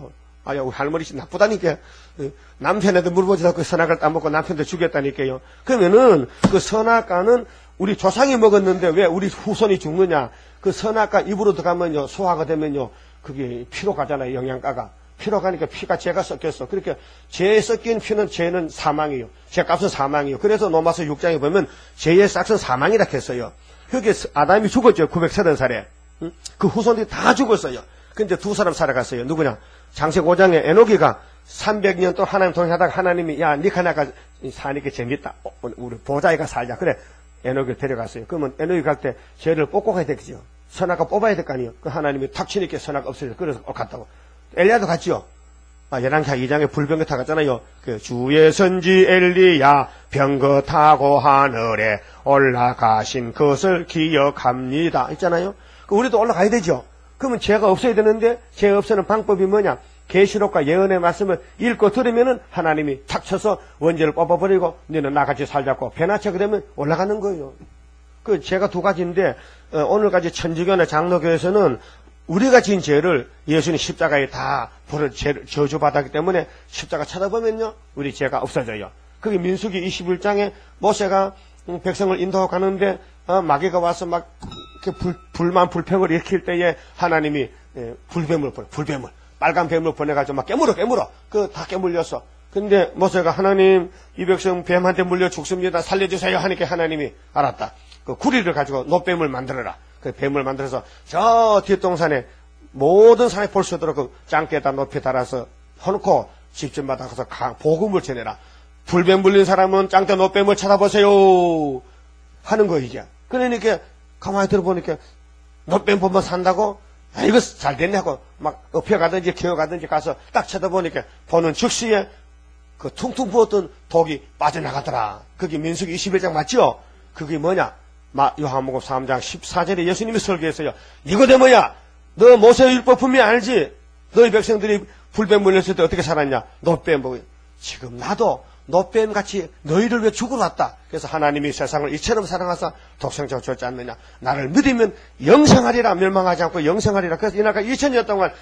아야, 우리 할머니 나쁘다니까. 남편에도 물보지 않고 선악을 따먹고 남편도 죽였다니까요. 그러면은 그 선악과는 우리 조상이 먹었는데 왜 우리 후손이 죽느냐? 그 선악과 입으로 들어가면요, 소화가 되면요, 그게 피로 가잖아요, 영양가가. 피로 가니까 피가 죄가 섞였어. 그렇게 죄에 섞인 피는 죄는 사망이요. 죄값은 사망이요. 그래서 로마서 육 장에 보면 죄의 싹은 사망이라 했어요. 그게 아담이 죽었죠. 구백삼십 살에. 그 후손들이 다 죽었어요. 근데 두 사람 살아갔어요. 누구냐? 장세기 오 장에 에녹이가 삼백 년 동안 하나님 동행하다가 하나님이 야, 니가 나가 사니까 재밌다. 우리 보자이가 살자. 그래. 에녹을 데려갔어요. 그러면 에녹이 갈 때 죄를 뽑고 가야 되겠죠. 선악과 뽑아야 될 거 아니에요. 그 하나님이 탁 치니까 선악 없어져. 그래서 갔다고. 엘리야도 갔죠. 아, 열왕기하 이 장에 불병거 타갔잖아요. 그 주의 선지 엘리야 병거 타고 하늘에 올라가신 것을 기억합니다. 있잖아요. 그 우리도 올라가야 되죠. 그러면 죄가 없어야 되는데 죄 없애는 방법이 뭐냐? 계시록과 예언의 말씀을 읽고 들으면은 하나님이 탁 쳐서 원죄를 뽑아버리고 너는 나같이 살자고 배나쳐 그러면 올라가는 거예요. 그 죄가 두 가지인데 어, 오늘까지 천주교나 장로교에서는 우리가 지은 죄를 예수님 십자가에 다 벌을 저주받았기 때문에 십자가 쳐다보면요 우리 죄가 없어져요. 그게 민수기 이십일 장에 모세가 백성을 인도하고 가는데 어, 마귀가 와서 막 불, 불만 불평을 일으킬 때에 하나님이 예, 불뱀을 보내 불뱀을 빨간 뱀을 보내가지고 막 깨물어 깨물어 그 다 깨물렸어. 근데 모세가 하나님 이 백성 뱀한테 물려 죽습니다 살려주세요 하니까 하나님이 알았다. 그 구리를 가지고 노뱀을 만들어라. 그 뱀을 만들어서 저 뒷동산에 모든 산에 볼 수 있도록 그 짱깨에다 높이 달아서 해놓고 집집마다 가서 복음을 전해라. 불뱀 물린 사람은 짱깨 노뱀을 찾아보세요 하는 거 이게. 그러니까 가만히 들어보니까 노뱀 보면 산다고 아 이거 잘 됐냐고 막 업혀가든지 기어가든지 가서 딱 쳐다보니까 보는 즉시에 그 퉁퉁 부었던 독이 빠져나가더라. 그게 민수기 이십일 장 맞죠? 그게 뭐냐? 마, 요한복음 삼 장 십사 절에 예수님이 설교했어요. 니고데모야, 너 모세의 율법 분명히 알지? 너희 백성들이 불뱀 물렸을 때 어떻게 살았냐? 노뱀 보고. 지금 나도 노뱀같이 너희를 왜 죽으러 왔다. 그래서 하나님이 세상을 이처럼 사랑하사 독생자를 줬지 않느냐. 나를 믿으면 영생하리라. 멸망하지 않고 영생하리라. 그래서 이날까 이천 년 동안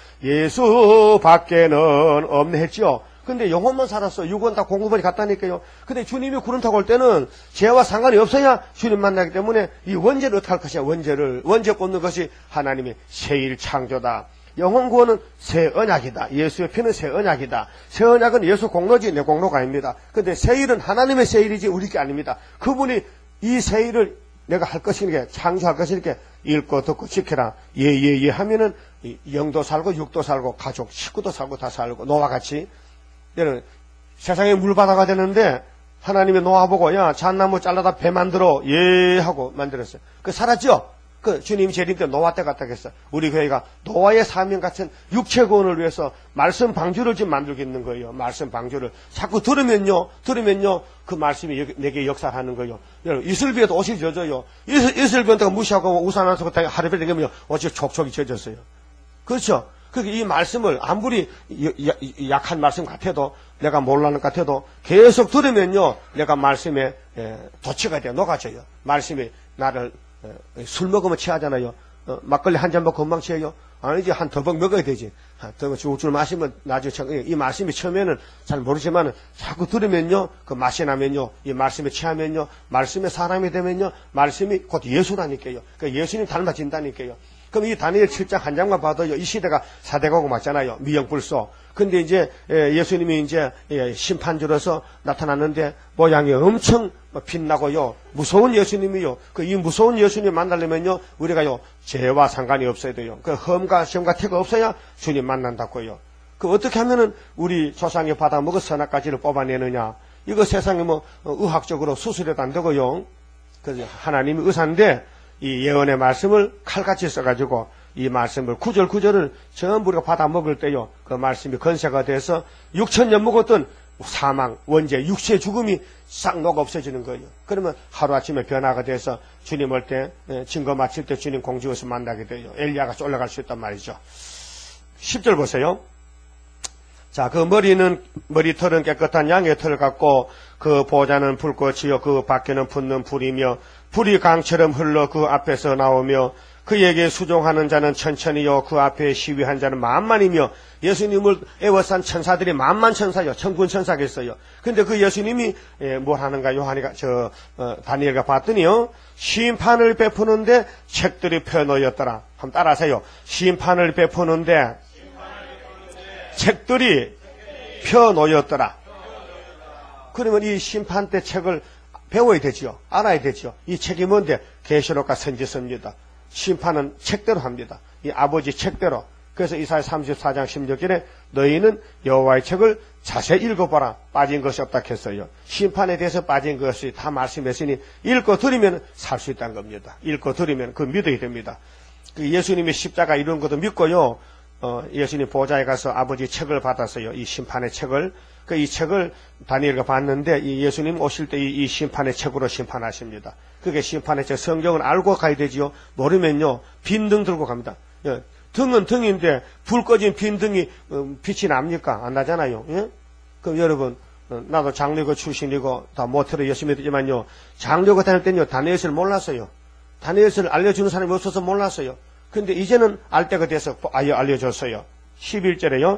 예수 밖에는 없네 했죠. 근데 영혼만 살았어. 육은 다 공급원이 갔다니까요. 근데 주님이 구름 타고 올 때는 죄와 상관이 없어야 주님 만나기 때문에 이 원죄를 어떻게 할 것이야. 원죄를. 원죄 뽑는 것이 하나님의 새일 창조다. 영혼 구원은 새 언약이다. 예수의 피는 새 언약이다. 새 언약은 예수 공로지 내 공로가 아닙니다. 근데 새 일은 하나님의 새 일이지 우리 게 아닙니다. 그분이 이 새 일을 내가 할 것이니까 창조할 것이니까 읽고 듣고 지켜라. 예예예 예, 예 하면은 영도 살고 육도 살고 가족 식구도 살고 다 살고 노와 같이 얘는 세상에 물바다가 되는데 하나님이 노아 보고 야 잣나무 잘라다 배 만들어 예 하고 만들었어요. 그 살았죠? 그 주님이 재림 때 노아 때 갔다 했어. 우리 교회가 노아의 사명 같은 육체 구원을 위해서 말씀 방주를 지금 만들고 있는 거예요. 말씀 방주를 자꾸 들으면요 들으면요 그 말씀이 내게 역사하는 거예요. 여러분 이슬비에도 옷이 젖어요. 이슬, 이슬비한테가 무시하고 우산 안 쓰고 하루에 되면 옷이 촉촉이 젖었어요. 그렇죠? 그게 이 말씀을 아무리 약한 말씀 같아도 내가 몰라는 것 같아도 계속 들으면요 내가 말씀에 도취가 돼요. 녹아져요. 말씀이 나를 술 먹으면 취하잖아요. 어, 막걸리 한 잔 먹고 금방 취해요. 아니지 한 더벅 먹어야 되지. 더벅 쭉쭉 마시면 나중에 이 말씀이 처음에는 잘 모르지만 자꾸 들으면요 그 맛이 나면요 이 말씀에 취하면요 말씀의 사람이 되면요 말씀이 곧 예수라니까요. 그 예수님 닮아진다니까요. 그럼 이 다니엘 칠 장 한 장만 봐도요, 이 시대가 사대가고 맞잖아요. 미영불소. 근데 이제 예수님이 이제 심판주로서 나타났는데 모양이 엄청 빛나고요. 무서운 예수님이요. 그 이 무서운 예수님 만나려면요, 우리가요, 죄와 상관이 없어야 돼요. 그 험과 시험과 태가 없어야 주님 만난다고요. 그 어떻게 하면은 우리 조상이 받아먹은 선악가지를 뽑아내느냐. 이거 세상에 뭐 의학적으로 수술해도 안 되고요. 그래서 하나님이 의사인데 이 예언의 말씀을 칼같이 써가지고 이 말씀을 구절 구절을 전부 우리가 받아 먹을 때요. 그 말씀이 건세가 돼서 육천 년 먹었던 사망, 원죄, 육체의 죽음이 싹 녹아 없어지는 거예요. 그러면 하루아침에 변화가 돼서 주님 올 때 증거 마칠 때 주님 공중에서 만나게 돼요. 엘리야가 올라갈 수 있단 말이죠. 십 절 보세요. 자, 그 머리는, 머리털은 깨끗한 양의 털 같고, 그 보좌는 불꽃이요, 그 밖에는 붙는 불이며, 불이 강처럼 흘러 그 앞에서 나오며, 그에게 수종하는 자는 천천히요 그 앞에 시위한 자는 만만이며 예수님을 애워싼 천사들이 만만 천사요 천군 천사겠어요. 근데 그 예수님이 예, 뭘 하는가 요한이가 저 어, 다니엘가 봤더니요 심판을 베푸는데 책들이 펴놓였더라. 한번 따라하세요. 심판을 베푸는데 책들이 펴놓였더라. 그러면 이 심판 때 책을 배워야 되지요. 알아야 되지요. 이 책이 뭔데? 계시록과 선지서입니다. 심판은 책대로 합니다. 이 아버지 책대로. 그래서 이사야 삼십사 장 십육 절에 너희는 여호와의 책을 자세히 읽어보라. 빠진 것이 없다 했어요. 심판에 대해서 빠진 것이 다 말씀했으니 읽고 들으면 살 수 있다는 겁니다. 읽고 들으면 그 믿어야 됩니다. 그 예수님이 십자가 이런 것도 믿고요. 어, 예수님 보좌에 가서 아버지 책을 받았어요. 이 심판의 책을. 그 이 책을 다니엘가 봤는데 이 예수님 오실 때 이 이 심판의 책으로 심판하십니다. 그게 심판의 책 성경을 알고 가야 되지요. 모르면요 빈 등 들고 갑니다. 예. 등은 등인데 불 꺼진 빈 등이 어, 빛이 납니까? 안 나잖아요. 예? 그럼 여러분 어, 나도 장로교 출신이고 다 모태로 열심히 했지만요 장로교 다닐 때는요 다니엘을 몰랐어요. 다니엘을 알려주는 사람이 없어서 몰랐어요. 근데 이제는 알 때가 돼서 아예 알려줬어요. 십일 절에요.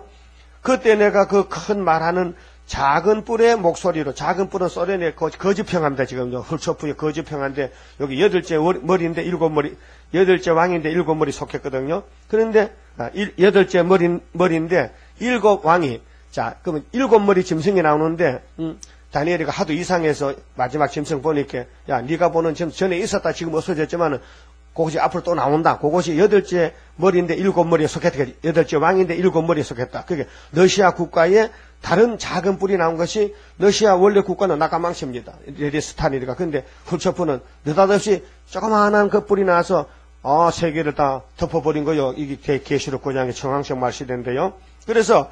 그때 내가 그 큰 말하는 작은 뿔의 목소리로 작은 뿔은 소련의 거지평합니다. 지금요 훌초풍이 거지평한데 여기 여덟째 머리인데 일곱 머리 여덟째 왕인데 일곱 머리 속했거든요. 그런데 아, 일, 여덟째 머리 머리인데 일곱 왕이 자 그러면 일곱 머리 짐승이 나오는데 음, 다니엘이가 하도 이상해서 마지막 짐승 보니까 야 네가 보는 짐 전에 있었다 지금 없어졌지만은 그것이 앞으로 또 나온다. 그것이 여덟째 머리인데 일곱 머리에 속했다. 여덟째 왕인데 일곱 머리에 속했다. 그게 러시아 국가에 다른 작은 뿔이 나온 것이 러시아 원래 국가는 나가망시입니다. 레리스탄이니까. 근데 훌초프는 느닷없이 조그마한 그 뿔이 나와서 아 세계를 다 덮어버린 거요. 이게 계시록 구 장의 정황적 말시인데요. 그래서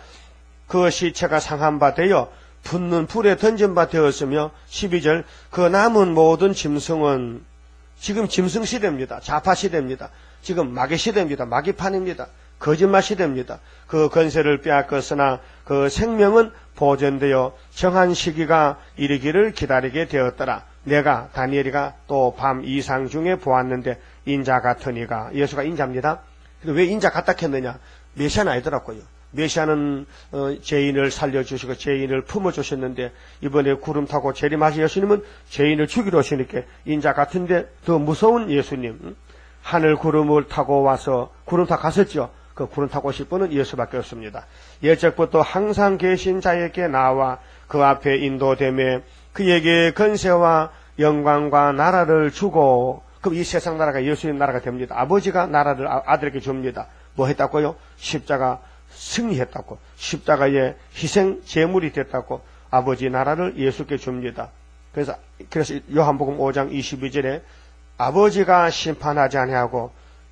그 시체가 상한 바 되어 붙는 불에 던진 바 되었으며 십이 절 그 남은 모든 짐승은 지금 짐승 시대입니다. 좌파 시대입니다. 지금 마귀 시대입니다. 마귀판입니다. 거짓말 시대입니다. 그 권세를 빼앗겼으나 그 생명은 보존되어 정한 시기가 이르기를 기다리게 되었더라. 내가 다니엘이가 또 밤 이상 중에 보았는데 인자 같으니가 예수가 인자입니다. 왜 인자 같다 했느냐? 메시아는 아니더라고요. 메시아는 어, 죄인을 살려주시고 죄인을 품어주셨는데 이번에 구름 타고 재림하신 예수님은 죄인을 죽이러 오시니까 인자 같은데 더 무서운 예수님 하늘 구름을 타고 와서 구름 타고 갔었죠. 그 구름 타고 오실 분은 예수밖에 없습니다. 예적부터 항상 계신 자에게 나와 그 앞에 인도되며 그에게 건세와 영광과 나라를 주고 그럼 이 세상 나라가 예수님 나라가 됩니다. 아버지가 나라를 아들에게 줍니다. 뭐 했다고요? 십자가 승리했다고 십자가의 희생 제물이 됐다고 아버지 나라를 예수께 줍니다. 그래서 그래서 요한복음 오 장 이십이 절에 아버지가 심판하지 아니하고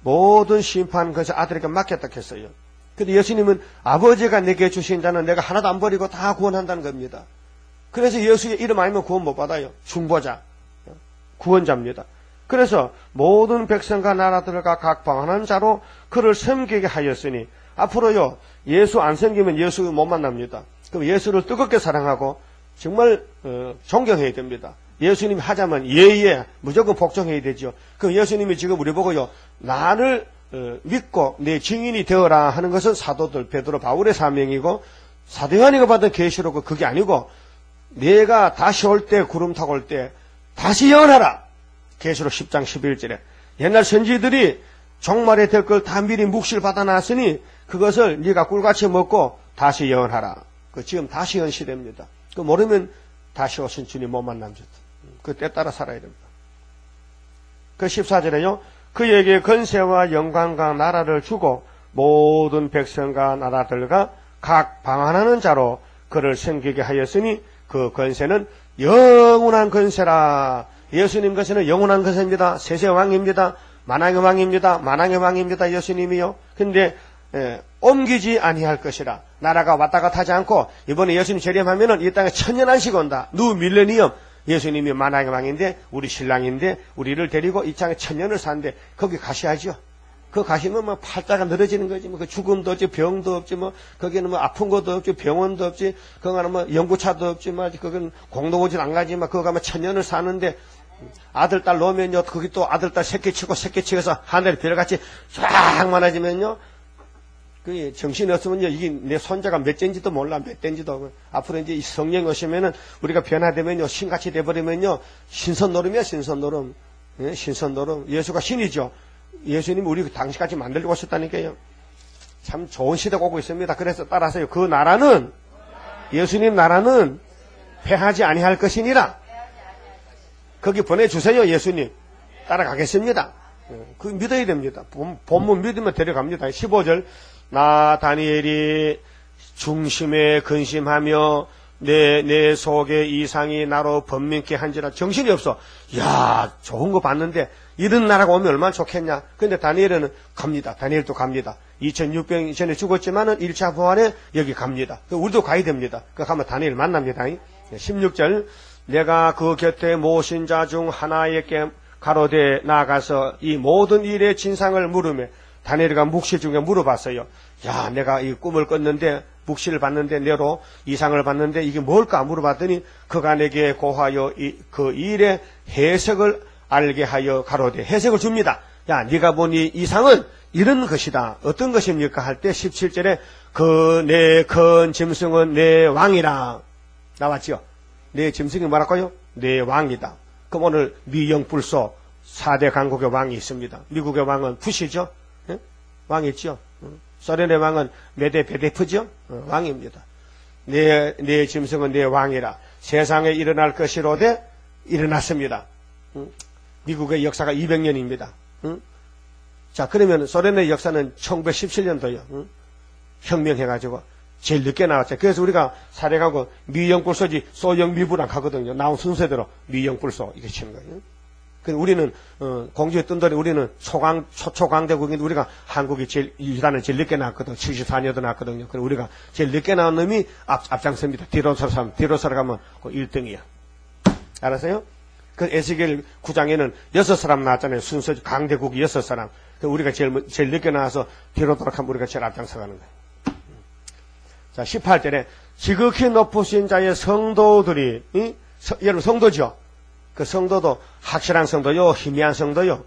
모든 심판 것을 아들에게 맡겼다 했어요. 근데 예수님은 아버지가 내게 주신 자는 내가 하나도 안 버리고 다 구원한다는 겁니다. 그래서 예수의 이름 아니면 구원 못 받아요. 중보자, 구원자입니다. 그래서 모든 백성과 나라들과 각 방언하는 자로 그를 섬기게 하였으니 앞으로요 예수 안 섬기면 예수 못 만납니다. 그럼 예수를 뜨겁게 사랑하고 정말 어, 존경해야 됩니다. 예수님이 하자면 예예 무조건 복종해야 되죠. 그럼 예수님이 지금 우리 보고요 나를 어, 믿고 내 증인이 되어라 하는 것은 사도들 베드로 바울의 사명이고 사도 요한이가 받은 계시록 그게 아니고 내가 다시 올 때 구름 타고 올 때 다시 예언하라. 계시록 십 장 십일 절에 옛날 선지들이 종말에 될 걸 다 미리 묵시를 받아놨으니 그것을 네가 꿀같이 먹고 다시 예언하라. 그 지금 다시 예언 시대입니다. 그 모르면 다시 오신 주님 못 만납니다. 그 때 따라 살아야 됩니다. 그 십사 절에요. 그에게 건세와 영광과 나라를 주고 모든 백성과 나라들과 각 방언하는 자로 그를 섬기게 하였으니 그 건세는 영원한 건세라. 예수님 것은 영원한 것입니다. 세세왕입니다. 만왕의 왕입니다. 만왕의 왕입니다. 예수님이요. 근데 예, 옮기지 아니할 것이라. 나라가 왔다 갔다 하지 않고 이번에 예수님 재림하면은 이 땅에 천년 안식 온다. 누 밀레니엄. 예수님이 만왕의 왕인데 우리 신랑인데 우리를 데리고 이 땅에 천년을 사는데 거기 가셔야죠. 그 가시면 뭐 팔자가 늘어지는 거지. 뭐 그 죽음도 없지, 병도 없지, 뭐 거기는 뭐 아픈 것도 없지, 병원도 없지, 거기는 뭐 연구차도 없지, 뭐 거기는 공동오진 안 가지, 뭐 그거 가면 천년을 사는데 아들, 딸 놓으면요, 거기 또 아들, 딸 새끼 치고 새끼 치고서 하늘에 별같이 쫙 많아지면요, 그 정신이 없으면요, 이게 내 손자가 몇 대인지도 몰라, 몇 대인지도. 앞으로 이제 이 성령 오시면은 우리가 변화되면요, 신같이 돼버리면요, 신선 노름이야, 신선 노름. 예, 신선 노름. 예수가 신이죠. 예수님이 우리 당시까지 만들고 오셨다니까요. 참 좋은 시대가 오고 있습니다. 그래서 따라서요, 그 나라는, 예수님 나라는 패하지 아니할 것이니라. 거기 보내주세요, 예수님. 따라가겠습니다. 그 믿어야 됩니다. 본문 믿으면 데려갑니다. 십오 절. 나 다니엘이 중심에 근심하며 내, 내 속에 이상이 나로 번민케 한지라. 정신이 없어. 야, 좋은 거 봤는데 이런 나라가 오면 얼마나 좋겠냐. 근데 다니엘은 갑니다. 다니엘도 갑니다. 이천육백 년 전에 죽었지만은 일 차 부활에 여기 갑니다. 우리도 가야 됩니다. 그 가면 다니엘 만납니다. 십육 절. 내가 그 곁에 모신 자 중 하나에게 가로되 나가서 이 모든 일의 진상을 물으며, 다니엘이가 묵시 중에 물어봤어요. 야, 내가 이 꿈을 꿨는데, 묵시를 봤는데, 내로 이상을 봤는데 이게 뭘까 물어봤더니 그가 내게 고하여 이, 그 일의 해석을 알게 하여 가로되, 해석을 줍니다. 야, 네가 본 이 이상은 이런 것이다. 어떤 것입니까? 할 때 십칠 절에 그 내 큰 짐승은 내 왕이라 나왔죠. 내 짐승이 뭐랄까요? 내 왕이다. 그럼 오늘 미영불소 사 대 강국의 왕이 있습니다. 미국의 왕은 푸시죠? 예? 왕이 있죠? 소련의 왕은 메데베데프죠? 어, 왕입니다. 내, 내 짐승은 내 왕이라. 세상에 일어날 것이로되 일어났습니다. 응? 미국의 역사가 이백 년입니다. 응? 자, 그러면 소련의 역사는 천구백십칠 년도요. 응? 혁명해가지고 제일 늦게 나왔죠. 그래서 우리가 사례가고 미영불소지 소영미부랑 가거든요. 나온 순서대로 미영불소 이렇게 치는 거예요. 그 우리는 어, 공주의 뜬돌이 우리는 초강 초초강대국인데 우리가 한국이 제일 유단은 제일 늦게 나왔거든. 칠십사 년도 나왔거든요. 그래서 우리가 제일 늦게 나온 놈이 앞 앞장섭니다. 뒤로 서서 뒤로 서가면 그 일 등이야. 알았어요? 그 에스겔 구 장에는 여섯 사람 나왔잖아요. 순서 강대국이 여섯 사람. 그 우리가 제일 제일 늦게 나와서 뒤로 돌아가면 우리가 제일 앞장서가는 거예요. 자, 십팔 절에 지극히 높으신 자의 성도들이, 이? 서, 여러분 성도죠? 그 성도도 확실한 성도요, 희미한 성도요.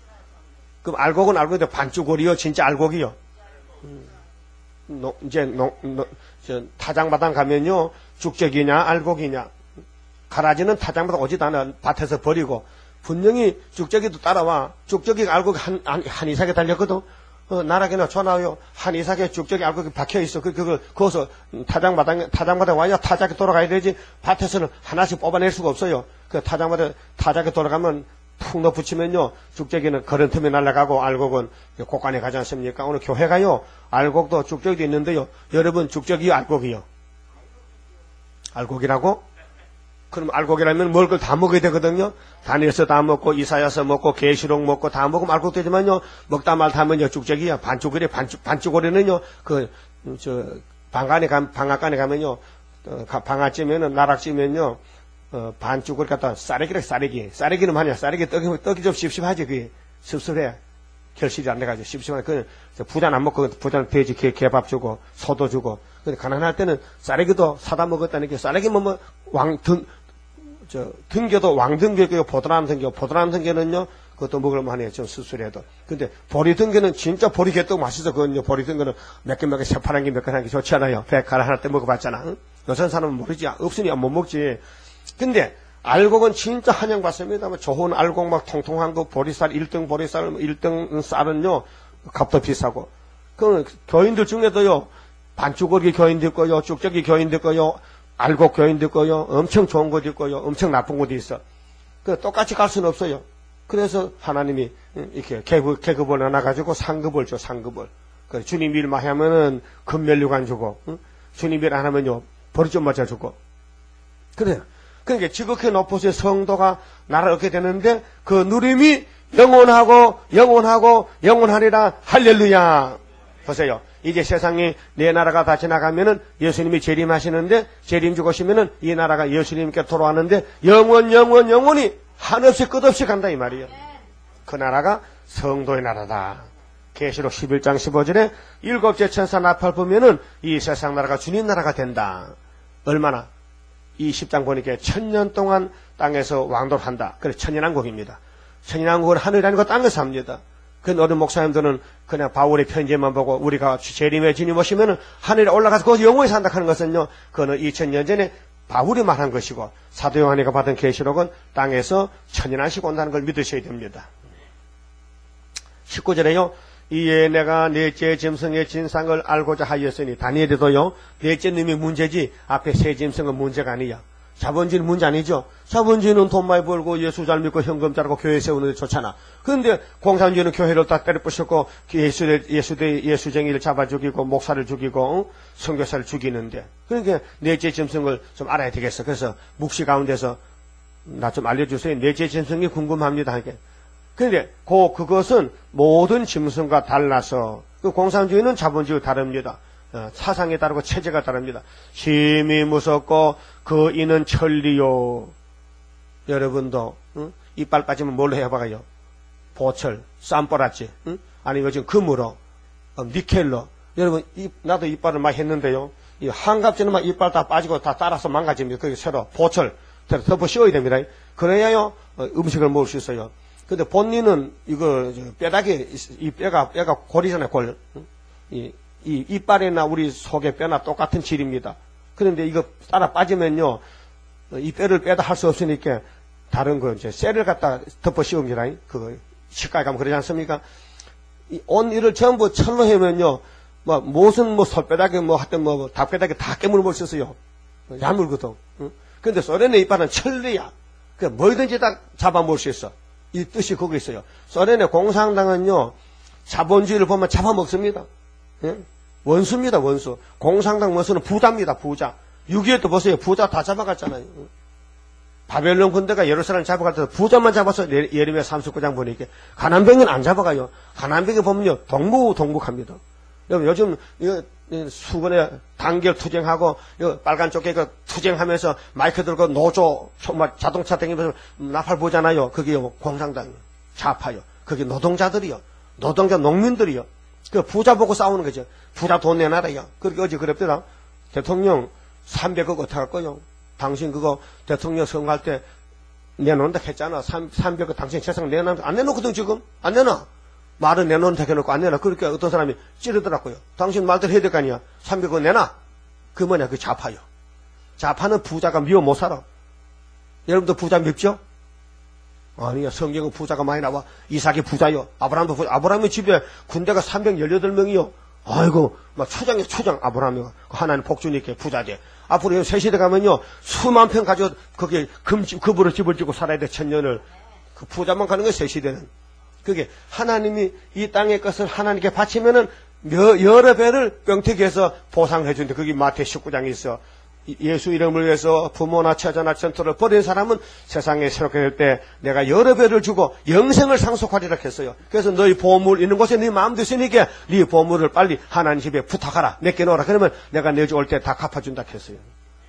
그럼 알곡은 알곡인데 반쭈고리요, 진짜 알곡이요. 음, 노, 이제 노, 노, 저, 타장마당 가면요, 죽적이냐 알곡이냐. 가라지는 타장마당 오지도 않아. 밭에서 버리고 분명히 죽적이도 따라와. 죽적이가 알곡이 한, 한, 한 이삭에 달렸거든. 어, 나락이나 전화요. 한 이삭에 쭉저기 알곡이 박혀있어. 그, 그걸, 거기서 타장마당, 타장마당 와야 타작에 돌아가야 되지. 밭에서는 하나씩 뽑아낼 수가 없어요. 그 타장마당, 타작에 돌아가면 푹 넣어 붙이면요. 쭉저기는 거른틈에 날아가고 알곡은 곳간에 가지 않습니까? 오늘 교회 가요. 알곡도 쭉저기도 있는데요. 여러분, 쭉저기 알곡이요. 알곡이라고? 그럼 알곡이라면 먹을 걸 다 먹어야 되거든요. 다니엘서 다 먹고 이사야서 먹고 계시록 먹고 다 먹으면 알곡 되지만요. 먹다 말다 하면요 쭉저기야. 반쭈거리 반쭈 반쭈거리는요. 그 저 방안에 가 방앗간에 가면요. 어, 방앗찌면은 나락찌면요. 어, 반쭈거리 갖다 쌀래기라 쌀래기. 쌀래기는 뭐냐? 쌀래기 떡이 떡이 좀 씹씹하지 그게 씁쓸해. 결실이 안 돼가지고 씹씹하게 그 부단 안 먹고 부단 돼지 개, 개밥 주고 소도 주고. 근데 가난할 때는 쌀래기도 사다 먹었다는 게 쌀래기 뭐 왕등 저 등교도 왕등교고 보드람 등교, 보드람 등교는요 그것도 먹을만 하네요. 좀 수술해도. 근데 보리 등교는 진짜 보리 개떡 맛있어. 그건요 보리 등교는 몇 개 몇 개 새파란 게 몇 개 하는 게 좋지 않아요. 백칼 하나 때 먹어봤잖아. 응? 요새 사람은 모르지. 없으니 못 먹지. 근데 알곡은 진짜 환영받습니다. 좋은 알곡 막 통통한 거 보리쌀 일 등 보리쌀 일 등 쌀은요 값도 비싸고. 그 교인들 중에도요 반쭈거리 교인들 거요, 쭉저기 교인들 거요. 알곡 교인도 있고요. 엄청 좋은 것도 있고요. 엄청 나쁜 것도 있어. 그 똑같이 갈 수는 없어요. 그래서 하나님이 이렇게 계급, 계급을 나눠가지고 상급을 줘, 상급을. 그 주님 일만 하면은 금면류관 주고, 응? 주님 일 안 하면요, 벌이 좀 맞아주고. 그래요. 그러니까 지극히 높으신 성도가 나를 얻게 되는데 그 누림이 영원하고, 영원하고, 영원하리라. 할렐루야. 보세요. 이제 세상에 내 나라가 다 지나가면은 예수님이 재림하시는데 재림 죽으시면은 이 나라가 예수님께 돌아왔는데 영원 영원 영원히 한없이 끝없이 간다 이 말이에요. 그 나라가 성도의 나라다. 계시록 십일 장 십오 절에 일곱째 천사 나팔 보면은 이 세상 나라가 주님 나라가 된다. 얼마나? 이 십 장 보니까 천년 동안 땅에서 왕도를 한다. 그래서 천년왕국입니다. 천년왕국은 하늘이 아니고 땅에서 합니다. 그 어느 목사님들은 그냥 바울의 편지만 보고 우리가 재림의 주님 오시면은 하늘에 올라가서 거기서 영원히 산다 하는 것은요, 그거는 이천 년 전에 바울이 말한 것이고 사도 요한이가 받은 계시록은 땅에서 천년왕국 온다는 걸 믿으셔야 됩니다. 십구 절에요. 이에 내가 넷째 짐승의 진상을 알고자 하였으니, 다니엘에도요, 넷째 놈이 문제지 앞에 세 짐승은 문제가 아니야. 자본주의는 문제 아니죠. 자본주의는 돈 많이 벌고 예수 잘 믿고 현금 잘하고 교회 세우는 데 좋잖아. 그런데 공산주의는 교회를 다 때려 부셨고 예수대, 예수대, 예수쟁이를 잡아 죽이고 목사를 죽이고 어? 선교사를 죽이는데, 그러니까 넷째 짐승을 좀 알아야 되겠어. 그래서 묵시 가운데서 나 좀 알려주세요. 넷째 짐승이 궁금합니다. 하니까. 그런데 그 그것은 모든 짐승과 달라서, 그 공산주의는 자본주의와 다릅니다. 어, 사상에 따르고 체제가 다릅니다. 심히 무섭고 그 이는 천리요. 여러분도 응? 이빨 빠지면 뭘로 해봐가요? 보철, 쌈보라지, 응? 아니면 지금 금으로, 어, 니켈로. 여러분, 이, 나도 이빨을 많이 했는데요. 이 한갑지는 막 이빨 다 빠지고 다 따라서 망가집니다. 그게 새로 보철 덮어 씌워야 됩니다. 그래야요 어, 음식을 먹을 수 있어요. 근데 본인은 이거 뼈다귀, 이 뼈가 뼈가 골이잖아요. 골. 응? 이 이 이빨이나 우리 속의 뼈나 똑같은 질입니다. 그런데 이거 따라 빠지면요, 이 뼈를 빼다 할 수 없으니까 다른 거 이제 쇠를 갖다 덮어 씌웁니다. 그거 치과에 가면 그러지 않습니까? 이 온 이를 전부 철로 해면요, 뭐 무슨 뭐 솔뼈다귀 뭐 하여튼 뭐 닭뼈다귀 다 깨물어 볼 수 있어요. 야물거든. 응? 근데 소련의 이빨은 철리야. 그 뭐든지 다 잡아먹을 수 있어. 이 뜻이 거기 있어요. 소련의 공산당은요, 자본주의를 보면 잡아먹습니다. 예? 원수입니다, 원수. 공산당 원수는 부자입니다, 부자. 육이오도 보세요. 부자 다 잡아갔잖아요. 바벨론 군대가 예루살렘 잡아갈 때 부자만 잡아서 예레미야 삼십구 장 보니까 가난병은 안 잡아가요. 가난병이 보면요, 동무동북합니다. 요즘 수건에 단결 투쟁하고 빨간 쪽에 그 투쟁하면서 마이크 들고 노조 자동차 다니면서 나팔 보잖아요. 그게 공산당이요. 좌파요. 그게 노동자들이요. 노동자 농민들이요. 그 부자 보고 싸우는 거죠. 부자 돈 내놔라요. 그렇게 어제 그랬더라. 대통령 삼백억 어떻게 할 거요? 당신 그거 대통령 선거할 때 내놓는다 했잖아. 삼백억 당신 세상 내놔. 안 내놓거든 지금. 안 내놔. 말은 내놓는다 해놓고 안 내놔. 그렇게 어떤 사람이 찌르더라고요. 당신 말대로 해야 될 거 아니야. 삼백억 내놔. 그 뭐냐, 그 좌파요. 좌파는 부자가 미워 못 살아. 여러분도 부자 밉죠? 아니야, 성경은 부자가 많이 나와. 이삭이 부자요. 아브라함도 부자. 아브라함의 집에 군대가 삼백십팔 명이요. 아이고, 막 초장에 초장, 아브라함이. 하나님 복주니까 부자 돼. 앞으로 새 시대 가면요, 수만 평 가지고, 거기에 금집, 급으로 집을 짓고 살아야 돼, 천년을. 그 부자만 가는 거야, 새 시대는. 그게 하나님이 이 땅의 것을 하나님께 바치면은 여러 배를 뿅태기해서 보상해 준대. 그게 마태 십구 장에 있어. 예수 이름을 위해서 부모나 처자나 전토를 버린 사람은 세상에 새롭게 될 때 내가 여러 배를 주고 영생을 상속하리라 했어요. 그래서 너희 보물 있는 곳에 네 마음도 있으니까 네 보물을 빨리 하나님 집에 부탁하라. 내게 놓으라. 그러면 내가 내주 올 때 다 갚아준다 했어요.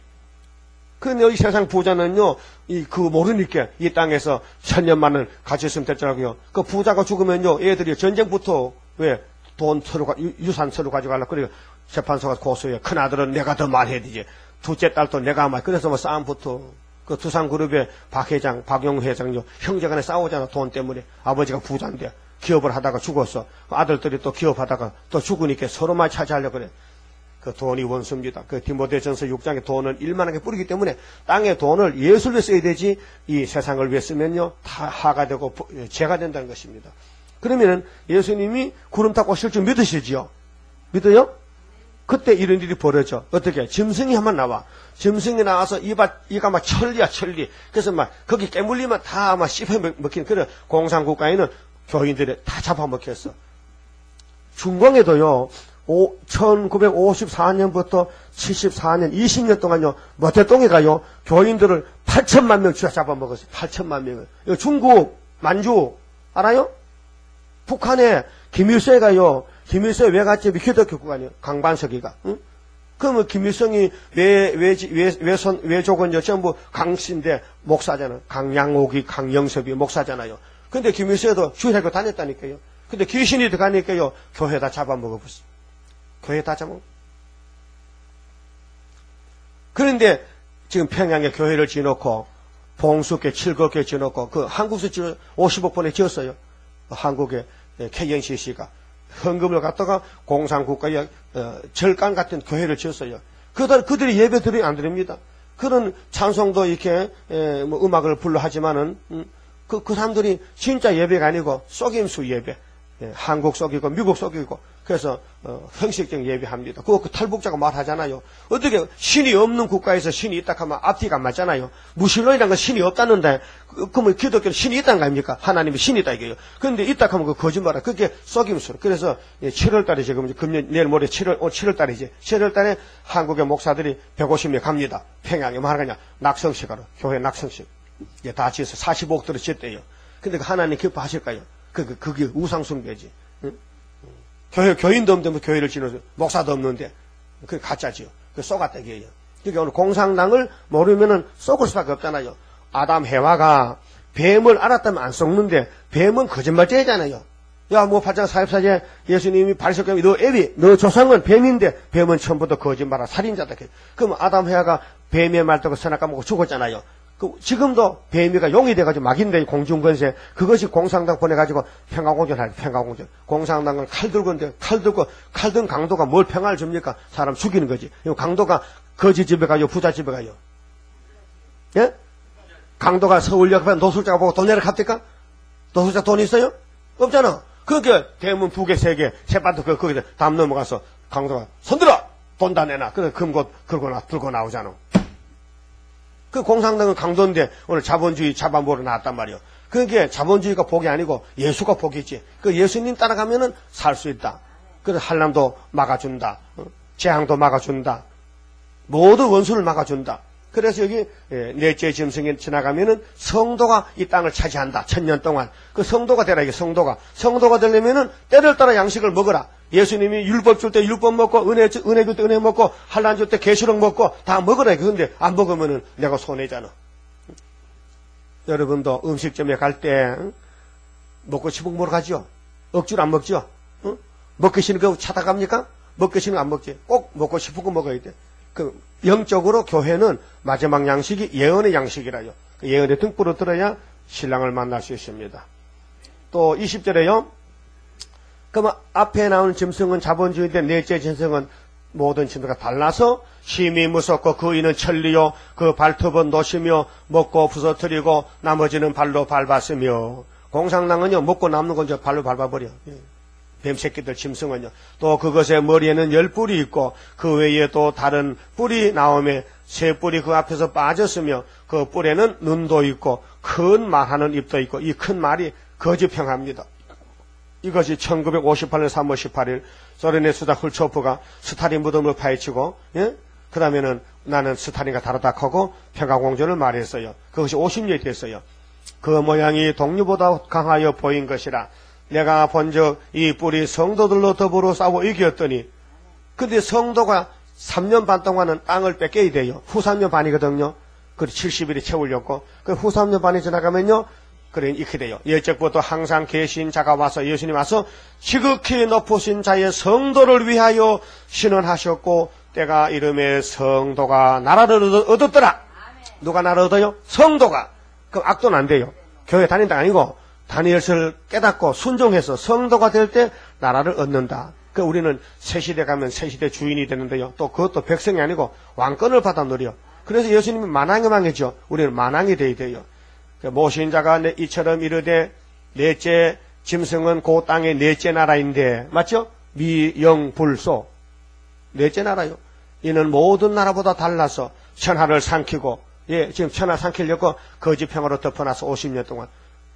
근데 이 세상 부자는요, 이, 그 모르니까 이 땅에서 천년만을 가졌으면 됐더라고요. 그 부자가 죽으면요, 애들이 전쟁부터 왜 돈 서로, 유산 서로 가져가려고 그래요. 재판소가 고소해요. 큰 아들은 내가 더 말해야 되지. 둘째 딸도 내가 말. 그래서 뭐 싸움부터. 그 두산그룹의 박 회장, 박용우 회장요, 형제간에 싸우잖아. 돈 때문에. 아버지가 부자인데 기업을 하다가 죽었어. 아들들이 또 기업하다가 또 죽으니까 서로만 차지하려고 그래. 그 돈이 원수입니다. 그 디모데전서 육 장에 돈은 일만하게 뿌리기 때문에 땅의 돈을 예술로 써야 되지 이 세상을 위해 쓰면요 다 하가 되고 죄가 된다는 것입니다. 그러면은 예수님이 구름 타고 오실 줄 믿으시지요? 믿어요? 그때 이런 일이 벌어져. 어떻게? 짐승이 한번 나와. 짐승이 나와서 이가, 이가 막 천리야, 천리. 그래서 막 거기 깨물리면 다 막 씹어 먹히는 그런 공산국가에는 교인들이 다 잡아먹혔어. 중공에도요, 천구백오십사 년부터 칠십사 년, 이십 년 동안요, 모태똥에 가요, 교인들을 팔천만 명 쥐어 잡아먹었어요. 팔천만 명을. 중국, 만주, 알아요? 북한에 김일성에 가요, 김일성이 왜 갔지? 기독교 국가니요. 강반석이가. 응? 그러면 김일성이 왜, 왜, 왜, 외손, 외족은요, 전부 강씨인데 목사잖아요. 강양옥이, 강영섭이 목사잖아요. 근데 김일성도 주일학교 다녔다니까요. 근데 귀신이 들어가니까요, 교회 다 잡아먹어버렸어요. 교회 다 잡아먹어. 그런데 지금 평양에 교회를 지어놓고 봉수께 즐겁게 지어놓고 그 한국에서 지어 오십억 번에 지었어요. 한국의 케이엔씨씨가 헌금을 갖다가 공산국가의 어, 절간 같은 교회를 지었어요. 그들, 그들이 예배들이 안 드립니다. 그런 찬송도 이렇게 에, 뭐 음악을 불러 하지만은 음, 그, 그 사람들이 진짜 예배가 아니고 속임수 예배. 예, 한국 속이고 미국 속이고 그래서 어, 형식적 예배합니다. 그거 그 탈북자가 말하잖아요. 어떻게 신이 없는 국가에서 신이 있다 하면 앞뒤가 안 맞잖아요. 무신론이라는 건 신이 없다는데 그, 그러면 기독교는 신이 있다는 거 아닙니까? 하나님이 신이 있다 이게요. 그런데 있다 하면 그 거짓말이야. 그게 속임수. 그래서 예, 칠월 달에 지금 금년 내일 모레 칠월 어, 칠월 달이지. 칠월 달에 한국의 목사들이 백오십 명 갑니다. 평양에 말하냐 낙성식하러 교회 낙성식. 예, 다 지어서 사십오억 들어 지었대요. 근데 그 하나님 기뻐하실까요? 그, 그, 그게 우상숭배지. 응? 교회, 교인도 없는데 교회를 지어서 목사도 없는데, 그게 가짜지요. 그 쏘가떼기예요. 그러니까 오늘 공산당을 모르면은 쏘을 수밖에 없잖아요. 아담, 해와가 뱀을 알았다면 안 썩는데, 뱀은 거짓말쟁이잖아요. 야, 뭐, 팔 장 사십사 제 예수님이 바리새교님이 너 애비, 너 조상은 뱀인데, 뱀은 처음부터 거짓말한 살인자다. 그럼 아담, 해와가 뱀의 말 듣고 선악 까먹고 죽었잖아요. 그 지금도 뱀이가 용이 돼가지고 막인데 공중권세 그것이 공산당 보내가지고 평화공전 할 평화공전 공산당을 칼 들고 있는데 칼 들고 칼 든 강도가 뭘 평화를 줍니까? 사람 죽이는 거지. 강도가 거지 집에 가요 부자 집에 가요. 예? 강도가 서울역 앞에 노숙자가 보고 돈 내라 갑니까? 노숙자 돈 있어요? 없잖아. 그게 대문 두 개 세 개 세바트 그 거기서 담 넘어가서 강도가 손들어 돈 다 내놔. 그래 금고 들고 나 들고 나오잖아. 그 공산당은 강도인데 오늘 자본주의 자반보로 나왔단 말이요. 그게 자본주의가 복이 아니고 예수가 복이지. 그 예수님 따라가면은 살 수 있다. 그래서 한람도 막아준다. 재앙도 막아준다. 모든 원수를 막아준다. 그래서 여기 넷째 짐승이 지나가면은 성도가 이 땅을 차지한다. 천년 동안. 그 성도가 되라 이게 성도가. 성도가 되려면은 때를 따라 양식을 먹어라. 예수님이 율법 줄 때 율법 먹고 은혜 은혜 줄 때 은혜 먹고 환난 줄 때 계시록 먹고 다 먹으라. 그런데 안 먹으면은 내가 손해잖아. 여러분도 음식점에 갈 때 먹고 싶은 거 먹으러 가죠. 억지로 안 먹죠. 응? 먹기 싫은 거 찾아갑니까? 먹기 싫은 거 안 먹지. 꼭 먹고 싶은 거 먹어야 돼. 그 영적으로 교회는 마지막 양식이 예언의 양식이라요. 그 예언의 등불을 들어야 신랑을 만날 수 있습니다. 또 이십 절에요. 그럼 앞에 나오는 짐승은 자본주의인데 넷째 짐승은 모든 짐승과 달라서 심히 무섭고 그 이는 천리요 그 발톱은 노시며 먹고 부서뜨리고 나머지는 발로 밟았으며 공산당은요 먹고 남는 건 저 발로 밟아버려. 뱀새끼들 짐승은요. 또 그것의 머리에는 열 뿔이 있고 그 외에 또 다른 뿔이 나오며 세 뿔이 그 앞에서 빠졌으며 그 뿔에는 눈도 있고 큰 말하는 입도 있고 이 큰 말이 거짓평합니다. 이것이 천구백오십팔 년 삼월 십팔일 소련의 수다 훌초프가 스탈린 무덤을 파헤치고 예? 그 다음에는 나는 스탈린과 다르다 하고 평화공전을 말했어요. 그것이 오십 년이 됐어요. 그 모양이 동류보다 강하여 보인 것이라 내가 본적 이 뿔이 성도들로 더불어 싸워 이겼더니 근데 성도가 삼 년 반 동안은 땅을 뺏겨야 돼요. 후 삼 년 반이거든요. 그리고 칠십 일이 채우려고 그 후 삼 년 반이 지나가면요 그래 이렇게 돼요. 예적부터 항상 계신 자가 와서 예수님 와서 지극히 높으신 자의 성도를 위하여 신원하셨고 때가 이름에 성도가 나라를 얻었더라. 누가 나라를 얻어요? 성도가. 그럼 악도는 안 돼요. 교회 다닌다 아니고 다니엘서를 깨닫고 순종해서 성도가 될 때 나라를 얻는다. 그 우리는 새 시대 가면 새 시대 주인이 되는데요. 또 그것도 백성이 아니고 왕권을 받아 누려. 그래서 예수님이 만왕의 왕이죠. 우리는 만왕이 돼야 돼요. 모신 자가 이처럼 이르되 넷째 짐승은 그 땅의 넷째 나라인데 맞죠? 미영불소 넷째 나라요. 이는 모든 나라보다 달라서 천하를 삼키고 예 지금 천하 삼키려고 거짓평화로 덮어놔서 오십 년 동안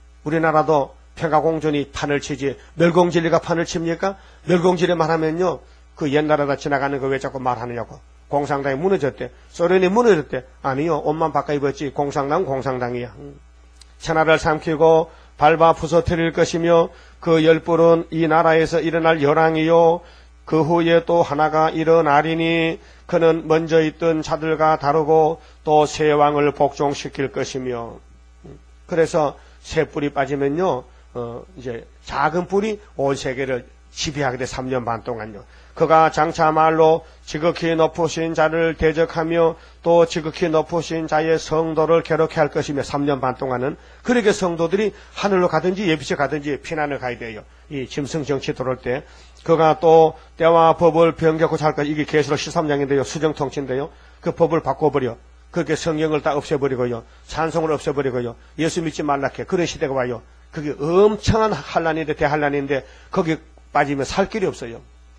우리나라도 평화공존이 판을 치지 멸공진리가 판을 칩니까? 멸공진리 말하면요 그 옛날에다 지나가는 거 왜 자꾸 말하느냐고. 공산당이 무너졌대. 소련이 무너졌대. 아니요 옷만 바꿔 입었지 공산당 공산당이야. 천하를 삼키고 밟아 부서뜨릴 것이며 그 열불은 이 나라에서 일어날 열왕이요 그 후에 또 하나가 일어나리니 그는 먼저 있던 자들과 다르고 또 새 왕을 복종시킬 것이며 그래서 새 뿔이 빠지면요 어 이제 작은 뿔이 온 세계를 지배하게 돼 삼 년 반 동안요. 그가 장차 말로 지극히 높으신 자를 대적하며 또 지극히 높으신 자의 성도를 괴롭게 할 것이며 삼 년 반 동안은 그렇게 성도들이 하늘로 가든지 예비시 가든지 피난을 가야 돼요. 이 짐승 정치 들어올 때 그가 또 때와 법을 변경하고자 할 것. 이게 계시록 십삼 장인데요. 수정통치인데요. 그 법을 바꿔버려. 그렇게 성경을 다 없애버리고요. 찬송을 없애버리고요. 예수 믿지 말라게 그런 시대가 와요. 그게 엄청난 환란인데 대환란인데 거기 빠지면 살 길이 없어요.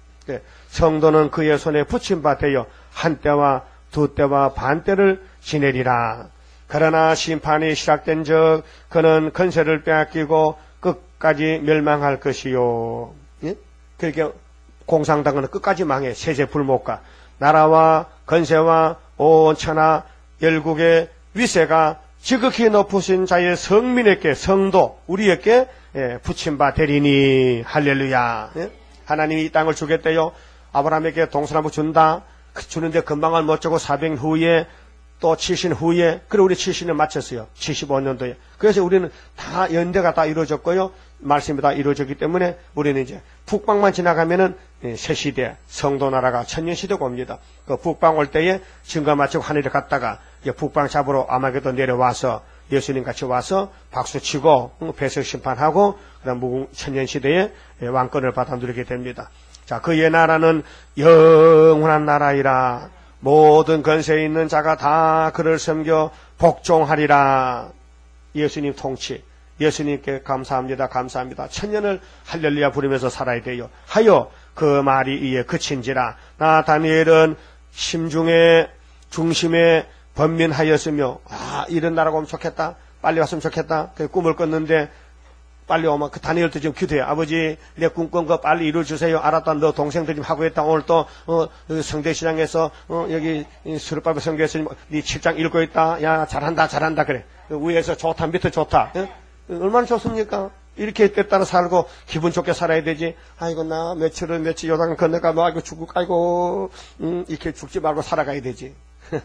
성도는 그의 손에 붙임바 되어 한때와 두때와 반때를 지내리라. 그러나 심판이 시작된 적 그는 건세를 빼앗기고 끝까지 멸망할 것이요. 예? 그렇게 공상당은 끝까지 망해. 세제 불못과 나라와 건세와 온 천하 열국의 위세가 지극히 높으신 자의 성민에게 성도 우리에게 예, 붙임바 되리니. 할렐루야. 예? 하나님이 이 땅을 주겠대요. 아브라함에게 동서나무 준다. 주는데 금방을 못 주고 사백 년 후에 또 칠십 년 후에 그래 우리 칠십 년 마쳤어요. 칠십오 년도에. 그래서 우리는 다 연대가 다 이루어졌고요. 말씀이 다 이루어졌기 때문에 우리는 이제 북방만 지나가면은 새 시대 성도 나라가 천년 시대가 옵니다. 그 북방 올 때에 증거 마치고 하늘에 갔다가 북방 잡으러 아마게도 내려와서 예수님 같이 와서 박수 치고 배석 심판하고 그다음 무궁 천년 시대에 왕권을 받아 누리게 됩니다. 자, 그의 나라는 영원한 나라이라. 모든 건세에 있는 자가 다 그를 섬겨 복종하리라. 예수님 통치. 예수님께 감사합니다. 감사합니다. 천년을 할렐루야 부르면서 살아야 돼요. 하여 그 말이 이에 그친지라. 나 다니엘은 심중에 중심에 번민하였으며 아 이런 나라가 오면 좋겠다. 빨리 왔으면 좋겠다. 그 꿈을 꿨는데 빨리 오면 그 다니엘도 지금 기도해. 아버지 내 꿈꾼 거 빨리 이루어주세요. 알았다. 너 동생들 좀 하고 있다. 오늘 또 어, 성대시장에서 어, 여기 수르바비 성교에서 네 칠 장 읽고 있다. 야 잘한다 잘한다 그래. 위에서 좋다 밑에 좋다. 예? 얼마나 좋습니까? 이렇게 때따라 살고 기분 좋게 살아야 되지. 아이고 나 며칠을 며칠 요단 건너가 너 아이고 죽고 아이고 음, 이렇게 죽지 말고 살아가야 되지.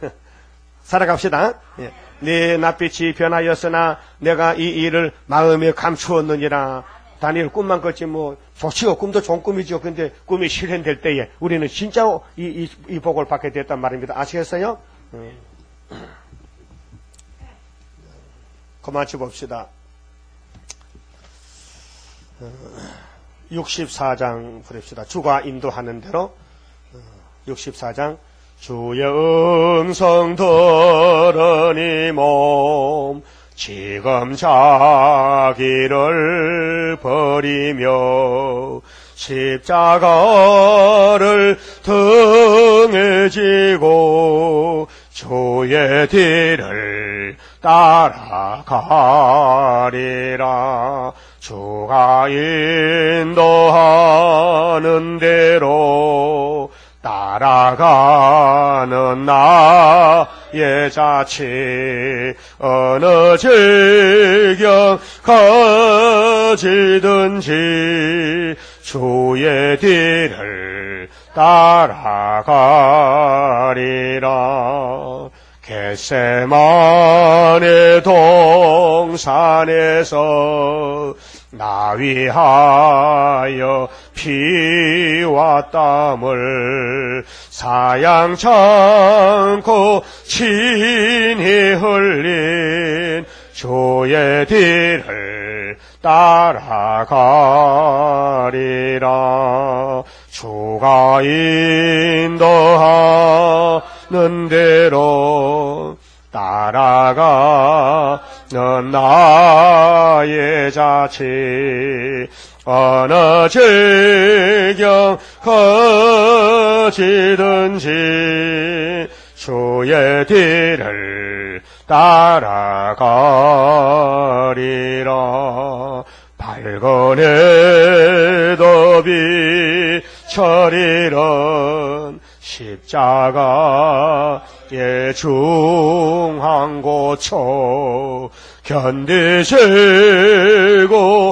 살아갑시다. 예. 네 낯빛이 변하였으나 내가 이 일을 마음에 감추었느니라. 다니엘 꿈만 꿨지 뭐 좋지요. 꿈도 좋은 꿈이죠. 근데 꿈이 실현될 때에 우리는 진짜 이, 이, 이 복을 받게 됐단 말입니다. 아시겠어요? 음. 그만치 봅시다. 육십사 장 부릅시다. 주가 인도하는 대로 육십사 장 주의 음성 들으니 몸 지금 자기를 버리며 십자가를 등에 지고 주의 뒤를 따라가리라. 주가 인도하는 대로 따라가는 나의 자치 어느 지경 가지든지 주의 뒤를 따라가리라. 겟세마네 동산에서 나 위하여 피와 땀을 사양치 않고 친히 흘린 주의 뒤를 따라가리라. 주가 인도하는 대로 따라가는 나의 자치 어느 지경 거지든지 주의 뒤를 따라가리라. 밝은 해도 비춰리던 십자가의 중한 고초 견디시고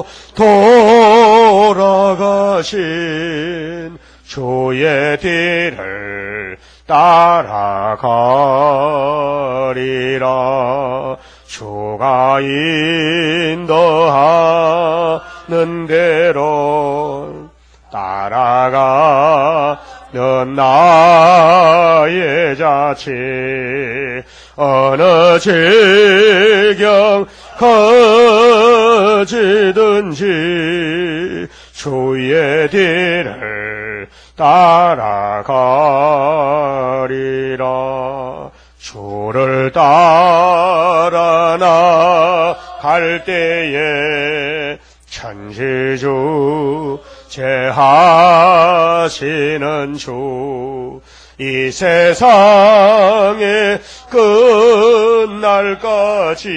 돌아가신 주의 뒤를 따라가리라. 주가 인도하는 대로 따라가 넌 나의 자치 어느 지경 거지든지 주의 뒤를 따라가리라. 주를 따라 나갈 때에 천지주 제하시는 주 이 세상의 끝날까지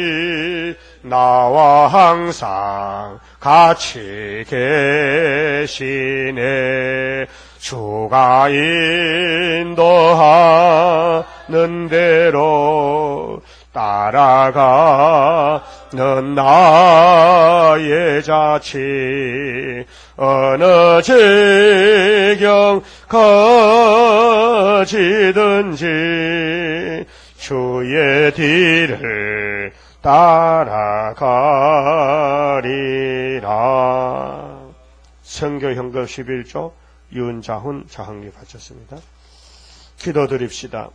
나와 항상 같이 계시네. 주가 인도하는 대로 따라가는 나의 자치 어느 지경 거지든지 주의 뒤를 따라가리라. 선교 현금 십일 조 윤자훈 자흥리 바쳤습니다. 기도드립시다.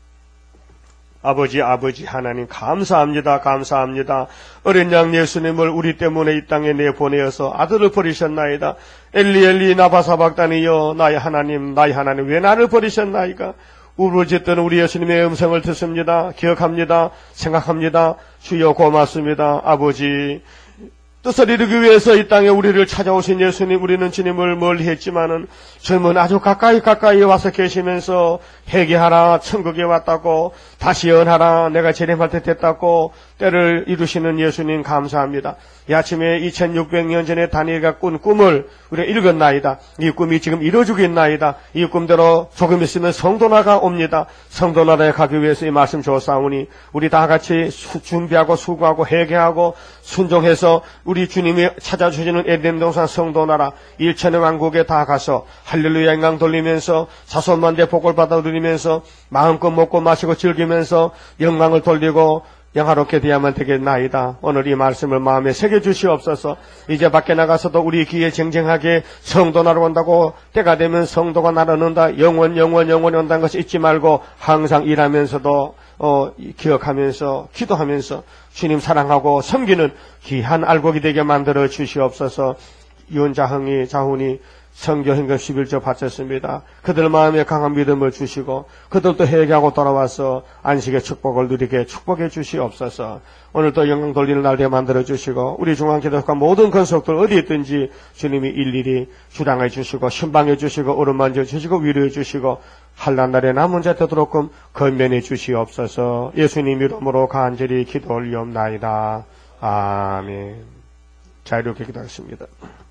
아버지 아버지 하나님 감사합니다. 감사합니다. 어린 양 예수님을 우리 때문에 이 땅에 내보내어서 아들을 버리셨나이다. 엘리 엘리 나바사박다니여 나의 하나님 나의 하나님 왜 나를 버리셨나이까. 울부짖던 우리 예수님의 음성을 듣습니다. 기억합니다. 생각합니다. 주여 고맙습니다. 아버지 뜻을 이루기 위해서 이 땅에 우리를 찾아오신 예수님, 우리는 주님을 멀리 했지만은 주님은 아주 가까이 가까이 와서 계시면서 회개하라, 천국에 왔다고, 다시 연하라, 내가 재림할 때 됐다고 때를 이루시는 예수님 감사합니다. 이 아침에 이천육백 년 전에 다니엘가 꾼 꿈을 우리가 읽었나이다. 이 꿈이 지금 이루어지고 있나이다. 이 꿈대로 조금 있으면 성도나가 옵니다. 성도나라에 가기 위해서 이 말씀 주었사오니 우리 다 같이 수, 준비하고 수고하고 회개하고 순종해서 우리 주님이 찾아주시는 에덴 동산 성도나라 일천의 왕국에 다 가서 할렐루야 영광 돌리면서 자손만대 복을 받아 누리면서 마음껏 먹고 마시고 즐기면서 영광을 돌리고 영화롭게 되야만 되겠나이다. 오늘 이 말씀을 마음에 새겨주시옵소서. 이제 밖에 나가서도 우리 귀에 쟁쟁하게 성도 나러 온다고 때가 되면 성도가 나르는다. 영원 영원 영원히 온다는 것을 잊지 말고 항상 일하면서도 어, 기억하면서 기도하면서 주님 사랑하고 섬기는 귀한 알곡이 되게 만들어 주시옵소서. 윤자흥이 자훈이 선교 헌금 십일 조 바쳤습니다. 그들 마음에 강한 믿음을 주시고 그들도 회개하고 돌아와서 안식의 축복을 누리게 축복해 주시옵소서. 오늘도 영광 돌리는 날 되게 만들어 주시고 우리 중앙기도회관 모든 건속들 어디 있든지 주님이 일일이 주장해 주시고 신방해 주시고 어루만져 주시고 위로해 주시고 한란 날에 남은 자 되도록끔 건면해 주시옵소서. 예수님 이름으로 간절히 기도 올리옵나이다. 아멘. 자, 이렇게 기도하겠습니다.